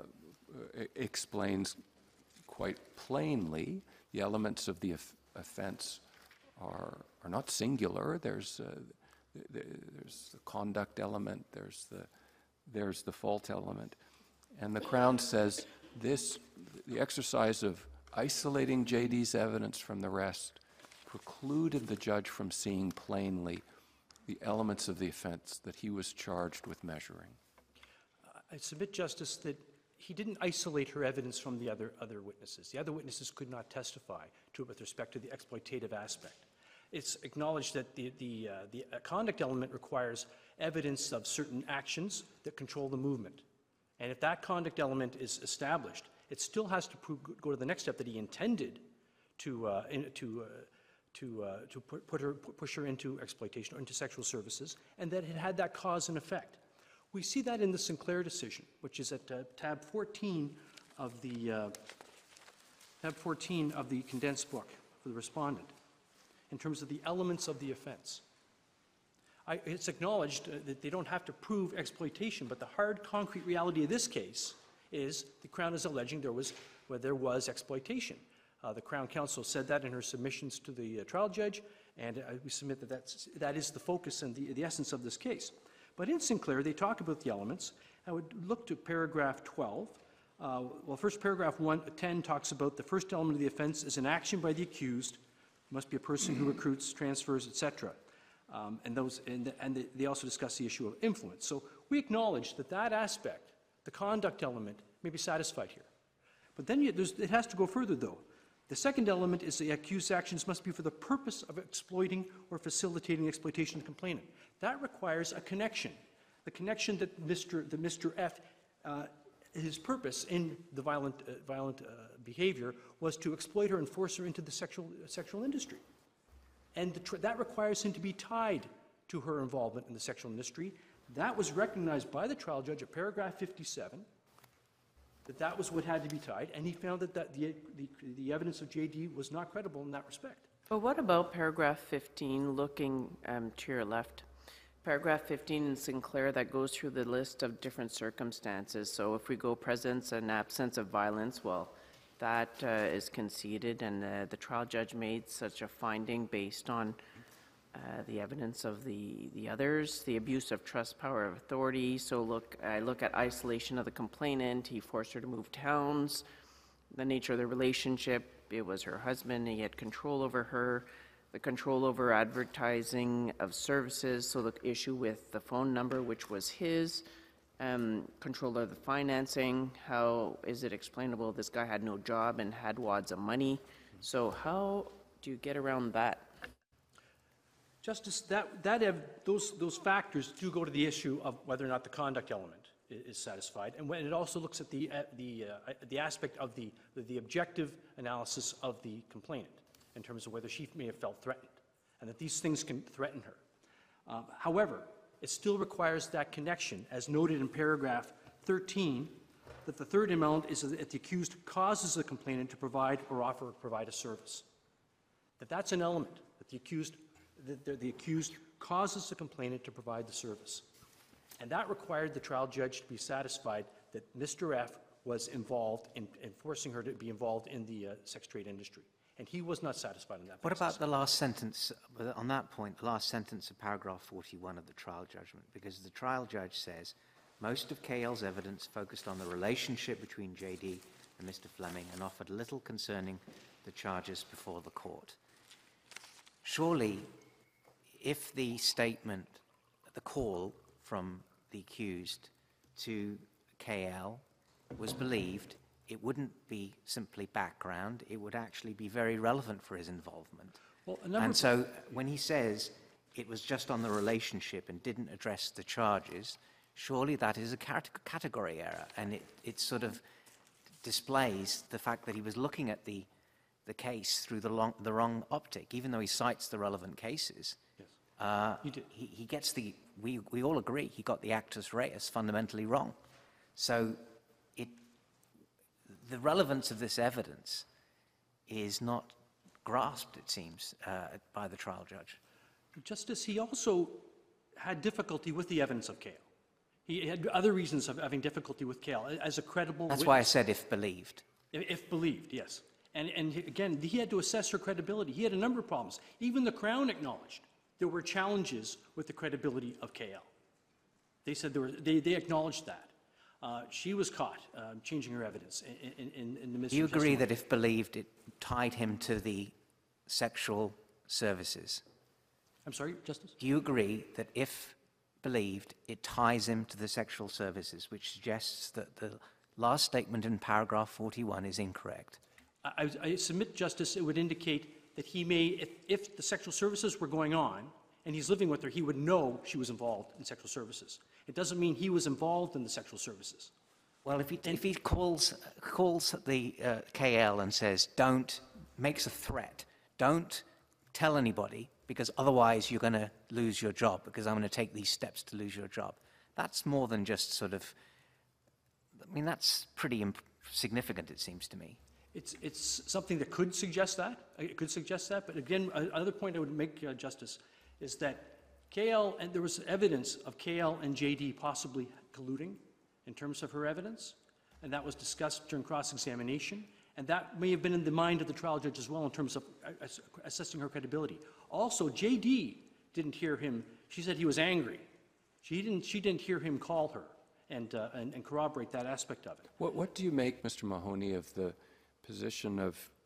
explains quite plainly, the elements of the of- offense are, are not singular. There's, uh, th- th- there's the conduct element, there's the, there's the fault element. And the Crown says this, the exercise of isolating J D's evidence from the rest precluded the judge from seeing plainly the elements of the offense that he was charged with measuring. I submit, Justice, that he didn't isolate her evidence from the other, other witnesses. The other witnesses could not testify to it with respect to the exploitative aspect. It's acknowledged that the, the, uh, the uh, conduct element requires evidence of certain actions that control the movement. And if that conduct element is established, it still has to prove, go to the next step that he intended to, uh, in, to, uh, to, uh, to put, put her, push her into exploitation or into sexual services, and that it had that cause and effect. We see that in the Sinclair decision, which is at uh, tab fourteen of the uh, tab fourteen of the condensed book for the respondent, in terms of the elements of the offense. I, it's acknowledged uh, that they don't have to prove exploitation, but the hard, concrete reality of this case is the Crown is alleging there was, well, there was exploitation. Uh, the Crown Counsel said that in her submissions to the uh, trial judge, and uh, we submit that that's, that is the focus and the, the essence of this case. But in Sinclair, they talk about the elements. I would look to paragraph twelve. Uh, well, first, paragraph one, ten talks about the first element of the offense is an action by the accused must be a person who recruits, transfers, et cetera. Um, and those, and, and they also discuss the issue of influence. So we acknowledge that that aspect, the conduct element, may be satisfied here. But then you, there's, it has to go further, though. The second element is the accused actions must be for the purpose of exploiting or facilitating exploitation of the complainant. That requires a connection. The connection that Mister that Mister F, uh, his purpose in the violent, uh, violent uh, behavior was to exploit her and force her into the sexual, uh, sexual industry. And the tr that requires him to be tied to her involvement in the sexual industry. That was recognized by the trial judge at paragraph fifty-seven, that that was what had to be tied, and he found that, that the, the, the evidence of J D was not credible in that respect. But what about paragraph fifteen, looking um, to your left? Paragraph fifteen in Sinclair that goes through the list of different circumstances. So if we go presence and absence of violence, well, that uh, is conceded, and uh, the trial judge made such a finding based on uh, the evidence of the, the others, the abuse of trust, power of authority. So look, I look at isolation of the complainant. He forced her to move towns. The nature of the relationship, it was her husband. He had control over her. The control over advertising of services, so the issue with the phone number, which was his, um, control of the financing, how is it explainable this guy had no job and had wads of money? So how do you get around that? Justice, that, that have, those, those factors do go to the issue of whether or not the conduct element is, is satisfied, and when it also looks at the, uh, the, uh, the aspect of the, the, the objective analysis of the complainant, in terms of whether she may have felt threatened, and that these things can threaten her. Um, however, it still requires that connection, as noted in paragraph thirteen, that the third element is that the accused causes the complainant to provide or offer or provide a service. That that's an element, that the accused, that the, the accused causes the complainant to provide the service. And that required the trial judge to be satisfied that Mister F was involved in, in forcing her to be involved in the uh, sex trade industry. And he was not satisfied on that basis. What about the last sentence, uh, on that point, the last sentence of paragraph forty-one of the trial judgment? Because the trial judge says, most of K L's evidence focused on the relationship between J D and Mister Fleming and offered little concerning the charges before the court. Surely, if the statement, the call from the accused to K L was believed, it wouldn't be simply background, it would actually be very relevant for his involvement. Well, a number and of- so when he says it was just on the relationship and didn't address the charges, surely that is a cat category error, and it, it sort of displays the fact that he was looking at the, the case through the, long, the wrong optic, even though he cites the relevant cases. Yes. Uh, He did. he, he gets the, we, we all agree, he got the actus reus fundamentally wrong. So it, the relevance of this evidence is not grasped, it seems, uh, by the trial judge. Justice, he also had difficulty with the evidence of K L. He had other reasons of having difficulty with K L as a credible That's witness. why I said if believed. If, if believed, yes. And, and he- again, he had to assess her credibility. He had a number of problems. Even the Crown acknowledged there were challenges with the credibility of K L. They said there were, they, they acknowledged that. Uh, she was caught um, changing her evidence in, in, in the midst Do you of agree testimony. that if believed, it tied him to the sexual services? I'm sorry, Justice? Do you agree that if believed, it ties him to the sexual services, which suggests that the last statement in paragraph forty-one is incorrect? I, I submit, Justice, it would indicate that he may, if, if the sexual services were going on and he's living with her, he would know she was involved in sexual services. It doesn't mean he was involved in the sexual services. Well, if he, if he calls, calls the uh, K L and says, don't, makes a threat, don't tell anybody, because otherwise you're going to lose your job, because I'm going to take these steps to lose your job. That's more than just sort of, I mean, that's pretty imp significant, it seems to me. It's, it's something that could suggest that. It could suggest that. But again, a- another point I would make, uh, Justice, is that K L, and there was evidence of K L and J D possibly colluding in terms of her evidence, and that was discussed during cross-examination, and that may have been in the mind of the trial judge as well in terms of uh, ass assessing her credibility. Also, J D didn't hear him. She said he was angry. She didn't, she didn't hear him call her and, uh, and, and corroborate that aspect of it. What, what do you make, Mister Mahoney, of the position of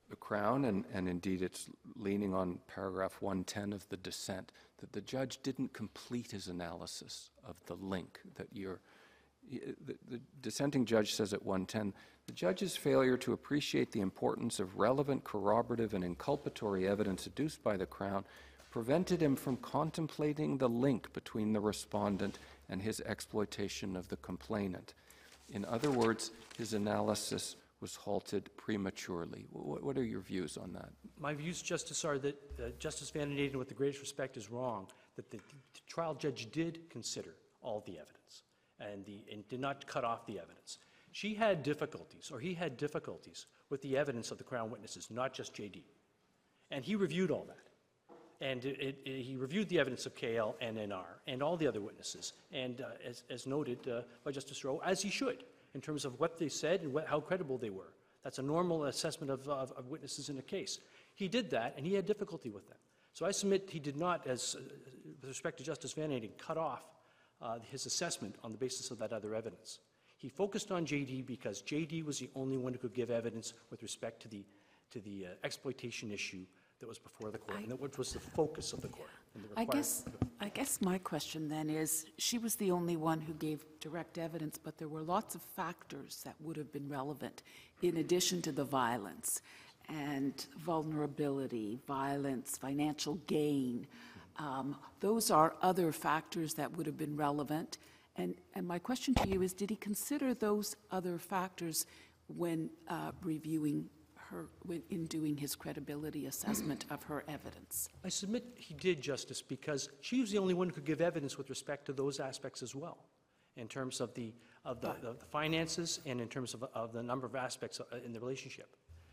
the Crown, and, and indeed it's leaning on paragraph one ten of the dissent, that the judge didn't complete his analysis of the link that you're, the, the dissenting judge says at one ten, the judge's failure to appreciate the importance of relevant corroborative and inculpatory evidence adduced by the Crown prevented him from contemplating the link between the respondent and his exploitation of the complainant. In other words, his analysis was halted prematurely. What, what are your views on that? My views, Justice, are that uh, Justice Van den Eyden, with the greatest respect, is wrong, that the, the trial judge did consider all the evidence and, the, and did not cut off the evidence. She had difficulties, or he had difficulties, with the evidence of the Crown witnesses, not just J D. And he reviewed all that. And it, it, it, he reviewed the evidence of K L and N R and all the other witnesses, and uh, as, as noted uh, by Justice Rowe, as he should, in terms of what they said and what, how credible they were. That's a normal assessment of, of, of witnesses in a case. He did that, and he had difficulty with them. So I submit he did not, as uh, with respect to Justice Van den Eyden, cut off uh, his assessment on the basis of that other evidence. He focused on J D because J D was the only one who could give evidence with respect to the, to the uh, exploitation issue that was before the court, I, and that which was the focus of the court. And the I guess, I guess my question then is, she was the only one who gave direct evidence, but there were lots of factors that would have been relevant in addition to the violence and vulnerability, violence, financial gain. Um, those are other factors that would have been relevant. And, and my question to you is, did he consider those other factors when uh, reviewing her, when, in doing his credibility assessment of her evidence? I submit he did, Justice, because she was the only one who could give evidence with respect to those aspects as well, in terms of the, of the, the, the finances and in terms of, of the number of aspects in the relationship.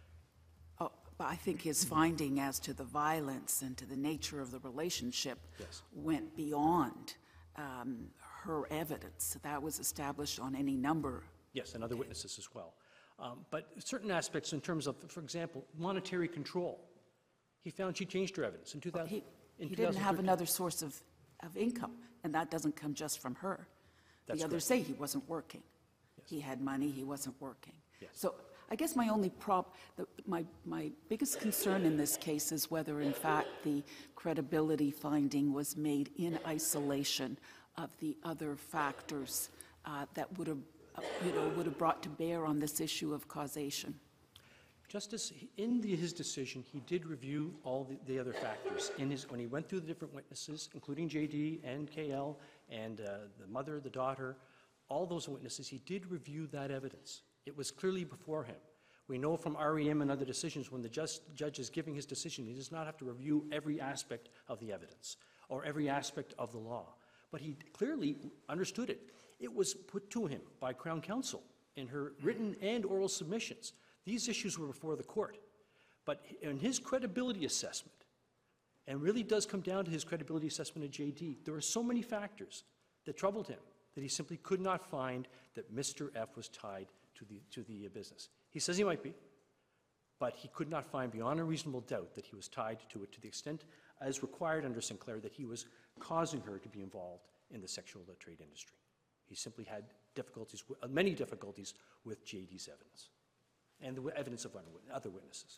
Oh, but I think his finding as to the violence and to the nature of the relationship Yes. went beyond um, her evidence. That was established on any number. Yes, and other witnesses as well. Um, but certain aspects in terms of, for example, monetary control. He found she changed her evidence in two thousand. He, in he didn't have two thousand thirteen. another source of, of income, and that doesn't come just from her. That's The others correct. say he wasn't working. Yes. He had money, he wasn't working. Yes. So I guess my only prob, the, my, my biggest concern in this case is whether in fact the credibility finding was made in isolation of the other factors uh, that would have, uh, you know, would have brought to bear on this issue of causation. Justice, he- in the, his decision, he did review all the, the other factors. In his, when he went through the different witnesses, including J D and K L and uh, the mother, the daughter, all those witnesses, he did review that evidence. It was clearly before him. We know from R E M and other decisions, when the just, judge is giving his decision, he does not have to review every aspect of the evidence or every aspect of the law. But he clearly understood it. It was put to him by Crown Counsel in her written and oral submissions. These issues were before the court. But in his credibility assessment, and really does come down to his credibility assessment of J D, there are so many factors that troubled him that he simply could not find that Mister F was tied to the, to the uh, business. He says he might be, but he could not find beyond a reasonable doubt that he was tied to it to the extent as required under Sinclair that he was causing her to be involved in the sexual uh, trade industry. He simply had difficulties, uh, many difficulties with J D's evidence and the w- evidence of other witnesses.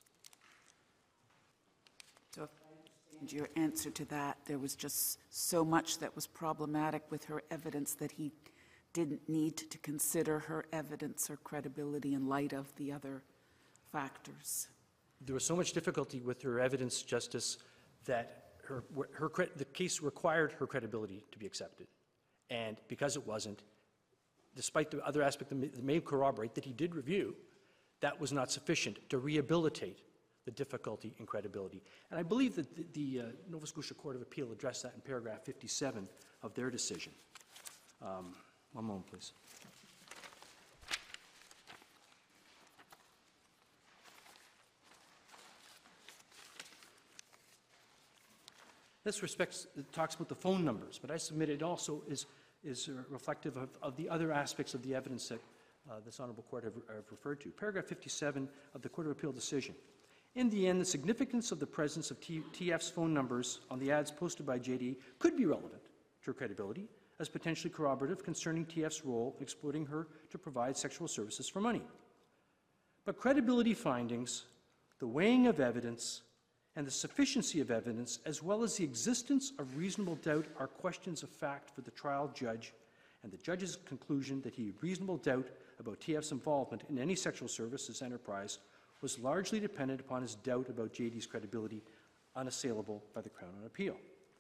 So if I understand your answer to that, there was just so much that was problematic with her evidence that he didn't need to consider her evidence or credibility in light of the other factors. There was so much difficulty with her evidence, Justice, that her, her, cre- the case required her credibility to be accepted. And because it wasn't, despite the other aspect that may, that may corroborate that he did review, that was not sufficient to rehabilitate the difficulty in credibility. And I believe that the, the uh, Nova Scotia Court of Appeal addressed that in paragraph fifty-seven of their decision. Um, one moment, please. This respects, it talks about the phone numbers, but I submit it also is, is uh, reflective of, of the other aspects of the evidence that uh, this Honourable Court have, have referred to. Paragraph fifty-seven of the Court of Appeal decision. In the end, the significance of the presence of T- TF's phone numbers on the ads posted by J D could be relevant to her credibility as potentially corroborative concerning T F's role in exploiting her to provide sexual services for money. But credibility findings the weighing of evidence, and the sufficiency of evidence, as well as the existence of reasonable doubt, are questions of fact for the trial judge, and the judge's conclusion that he had reasonable doubt about T F's involvement in any sexual services enterprise was largely dependent upon his doubt about J D's credibility, unassailable by the Crown on appeal.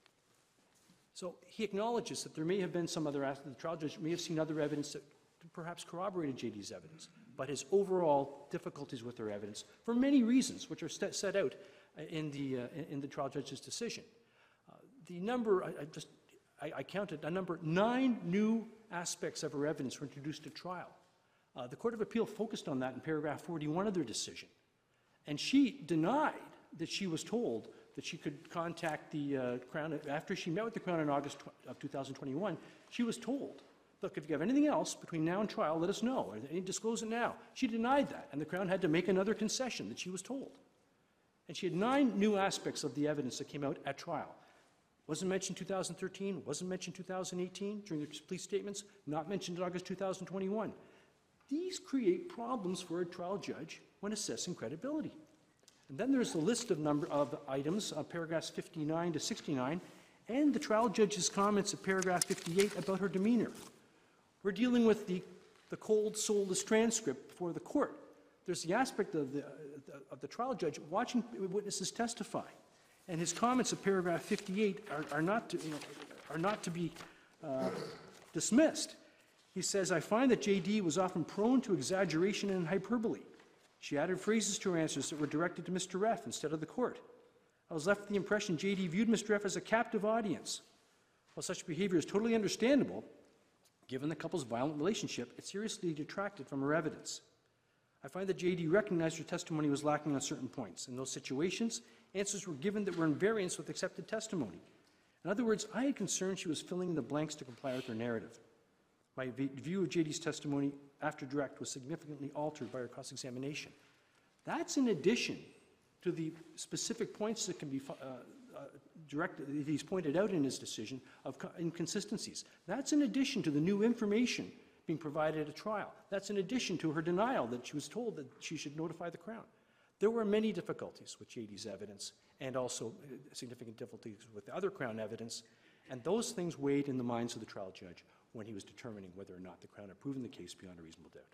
So he acknowledges that there may have been some other aspect, the trial judge may have seen other evidence that perhaps corroborated J D's evidence, but his overall difficulties with their evidence, for many reasons, which are set, set out in the, uh, in the trial judge's decision. Uh, the number, I, I just, I, I counted a number, nine new aspects of her evidence were introduced at trial. Uh, the Court of Appeal focused on that in paragraph forty-one of their decision. And she denied that she was told that she could contact the uh, Crown. After she met with the Crown in August of two thousand twenty-one, she was told, look, if you have anything else between now and trial, let us know, and disclose it now. She denied that, and the Crown had to make another concession that she was told. And she had nine new aspects of the evidence that came out at trial. Wasn't mentioned two thousand thirteen, wasn't mentioned two thousand eighteen during the police statements, not mentioned in August two thousand twenty-one. These create problems for a trial judge when assessing credibility. And then there's the list of number of items, uh, paragraphs fifty-nine to sixty-nine, and the trial judge's comments at paragraph fifty-eight about her demeanor. We're dealing with the, the cold, soulless transcript before the court. There's the aspect of the, uh, of the trial judge watching witnesses testify, and his comments at paragraph fifty-eight are, are, not, to, you know, are not to be uh, dismissed. He says, I find that J D was often prone to exaggeration and hyperbole. She added phrases to her answers that were directed to Mister F instead of the court. I was left with the impression J D viewed Mister F as a captive audience. While such behavior is totally understandable, given the couple's violent relationship, it seriously detracted from her evidence. I find that J D recognized her testimony was lacking on certain points. In those situations, answers were given that were in variance with accepted testimony. In other words, I had concerns she was filling in the blanks to comply with her narrative. My view of J D's testimony after direct was significantly altered by her cross-examination. That's in addition to the specific points that can be uh, uh, directed, that he's pointed out in his decision of inconsistencies. That's in addition to the new information being provided at a trial. That's in addition to her denial that she was told that she should notify the Crown. There were many difficulties with J D's evidence and also significant difficulties with the other Crown evidence, and those things weighed in the minds of the trial judge when he was determining whether or not the Crown had proven the case beyond a reasonable doubt.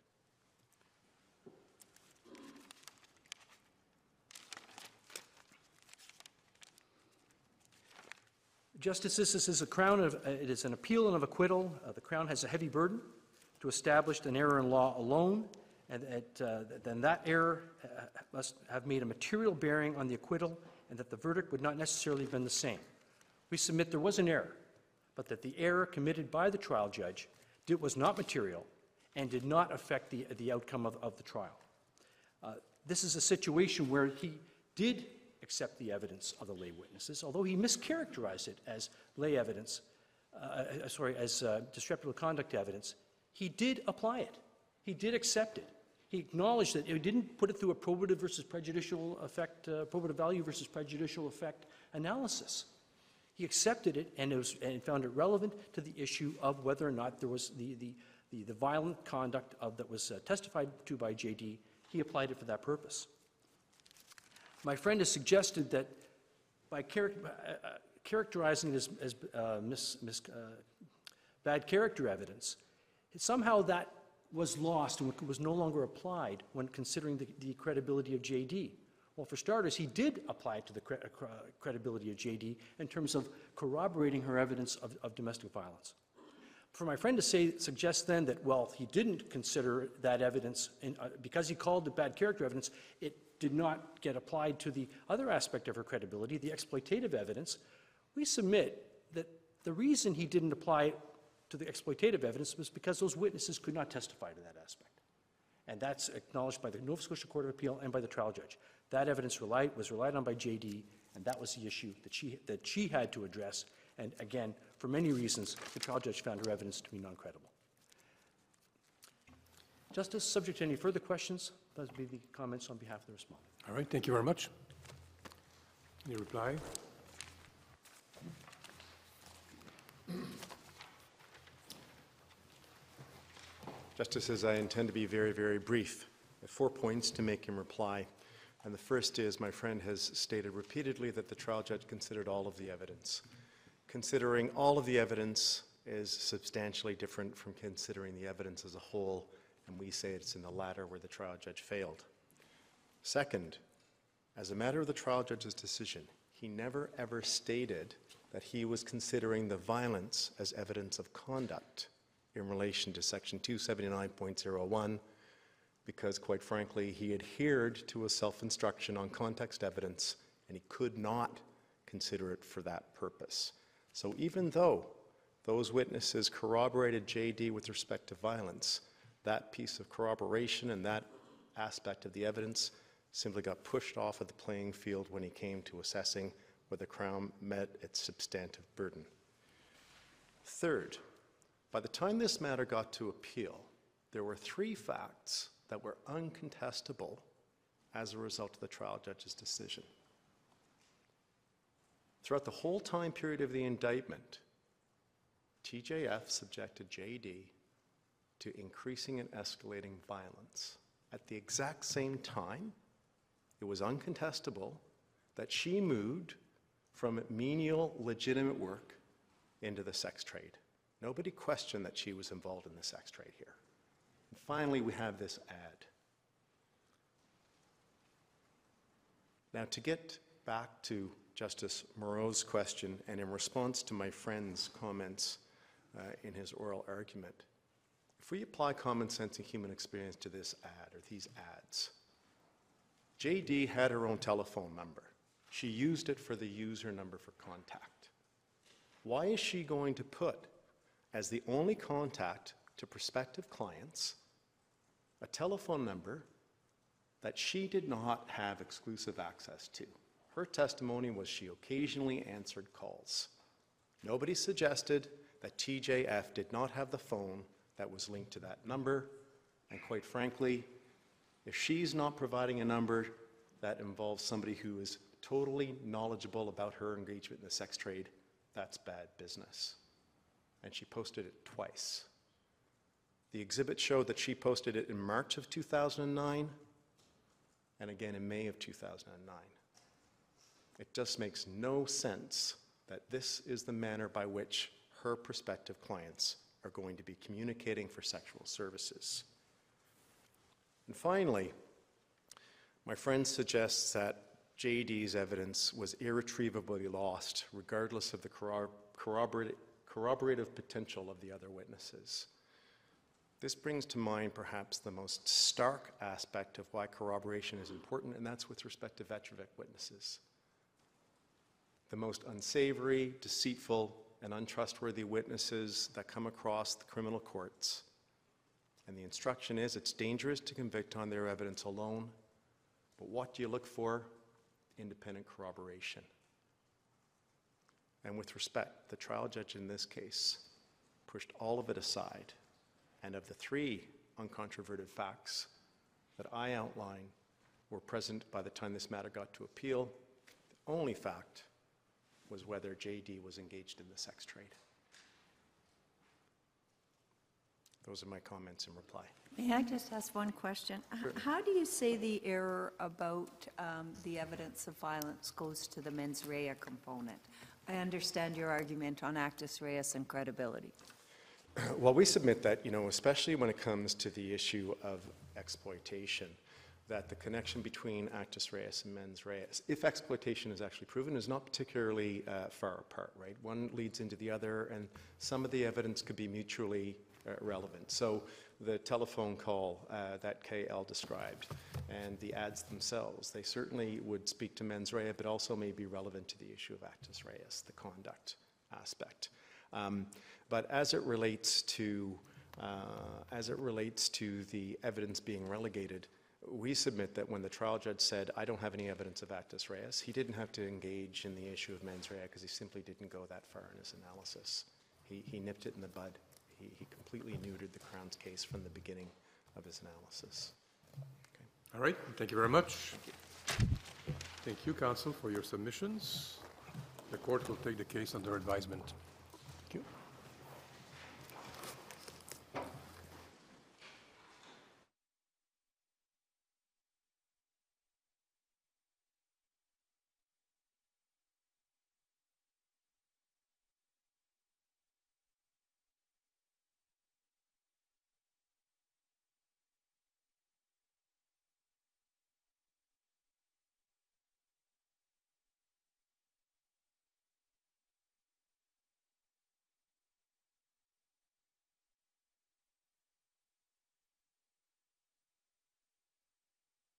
Justices, this is a Crown of, uh, it is an appeal and of acquittal. Uh, the Crown has a heavy burden to establish an error in law alone, and that, uh, then that error uh, must have made a material bearing on the acquittal, and that the verdict would not necessarily have been the same. We submit there was an error, but that the error committed by the trial judge did, was not material and did not affect the, the outcome of, of the trial. Uh, this is a situation where he did accept the evidence of the lay witnesses, although he mischaracterized it as lay evidence, uh, uh, sorry, as uh, disreputable conduct evidence. He did apply it. He did accept it. He acknowledged that he didn't put it through a probative versus prejudicial effect, uh, probative value versus prejudicial effect analysis. He accepted it and, it was, and found it relevant to the issue of whether or not there was the, the, the, the violent conduct of, that was uh, testified to by J D. He applied it for that purpose. My friend has suggested that by char uh, characterizing it as, as uh, mis, mis, uh, bad character evidence, somehow that was lost and was no longer applied when considering the, the credibility of J D. Well, for starters, he did apply it to the cre uh, credibility of J D in terms of corroborating her evidence of, of domestic violence. For my friend to say, suggest then that, well, he didn't consider that evidence, in, uh, because he called it bad character evidence, it did not get applied to the other aspect of her credibility, the exploitative evidence. We submit that the reason he didn't apply it to the exploitative evidence was because those witnesses could not testify to that aspect. And that's acknowledged by the Nova Scotia Court of Appeal and by the trial judge. That evidence relied, was relied on by J D, and that was the issue that she, that she had to address. And again, for many reasons, the trial judge found her evidence to be non-credible. Justice, subject to any further questions, those would be the comments on behalf of the respondent. All right, thank you very much. Any reply? Justices, I intend to be very, very brief. I have four points to make in reply. And the first is, my friend has stated repeatedly that the trial judge considered all of the evidence. Considering all of the evidence is substantially different from considering the evidence as a whole, and we say it's in the latter where the trial judge failed. Second, as a matter of the trial judge's decision, he never ever stated that he was considering the violence as evidence of conduct in relation to Section two seventy-nine point oh one, because, quite frankly, he adhered to a self-instruction on context evidence, and he could not consider it for that purpose. So even though those witnesses corroborated J D with respect to violence, that piece of corroboration and that aspect of the evidence simply got pushed off of the playing field when he came to assessing whether the Crown met its substantive burden. Third, by the time this matter got to appeal, there were three facts that were uncontestable as a result of the trial judge's decision. Throughout the whole time period of the indictment, T J F subjected J D to increasing and escalating violence. At the exact same time, it was uncontestable that she moved from menial, legitimate work into the sex trade. Nobody questioned that she was involved in the sex trade here. And finally, we have this ad. Now, to get back to Justice Moreau's question, and in response to my friend's comments uh, in his oral argument, if we apply common sense and human experience to this ad or these ads, J D had her own telephone number. She used it for the user number for contact. Why is she going to put as the only contact to prospective clients a telephone number that she did not have exclusive access to? Her testimony was she occasionally answered calls. Nobody suggested that T J F did not have the phone that was linked to that number, and quite frankly, if she's not providing a number that involves somebody who is totally knowledgeable about her engagement in the sex trade, that's bad business. And she posted it twice. The exhibit showed that she posted it in March of two thousand nine and again in May of two thousand nine. It just makes no sense that this is the manner by which her prospective clients are going to be communicating for sexual services. And finally, my friend suggests that J D's evidence was irretrievably lost, regardless of the corroborative, corroborative potential of the other witnesses. This brings to mind perhaps the most stark aspect of why corroboration is important, and that's with respect to Vetrovic witnesses. The most unsavory, deceitful, and untrustworthy witnesses that come across the criminal courts. And the instruction is it's dangerous to convict on their evidence alone, but what do you look for? Independent corroboration. And with respect, the trial judge in this case pushed all of it aside, and of the three uncontroverted facts that I outline were present by the time this matter got to appeal, the only fact was whether J D was engaged in the sex trade. Those are my comments in reply. May I just ask one question? H- How do you say the error about um, the evidence of violence goes to the mens rea component? I understand your argument on actus reus and credibility. Well, we submit that, you know, especially when it comes to the issue of exploitation, that the connection between actus reus and mens reus, if exploitation is actually proven, is not particularly uh, far apart, right? One leads into the other, and some of the evidence could be mutually uh, relevant. So the telephone call uh, that K L described and the ads themselves, they certainly would speak to mens rea, but also may be relevant to the issue of actus reus, the conduct aspect. Um, but as it relates to uh, as it relates to the evidence being relegated, we submit that when the trial judge said, I don't have any evidence of actus reus, he didn't have to engage in the issue of mens rea because he simply didn't go that far in his analysis. He, he nipped it in the bud. He, he completely neutered the Crown's case from the beginning of his analysis. Okay. All right, thank you very much. Thank you, counsel, for your submissions. The court will take the case under advisement.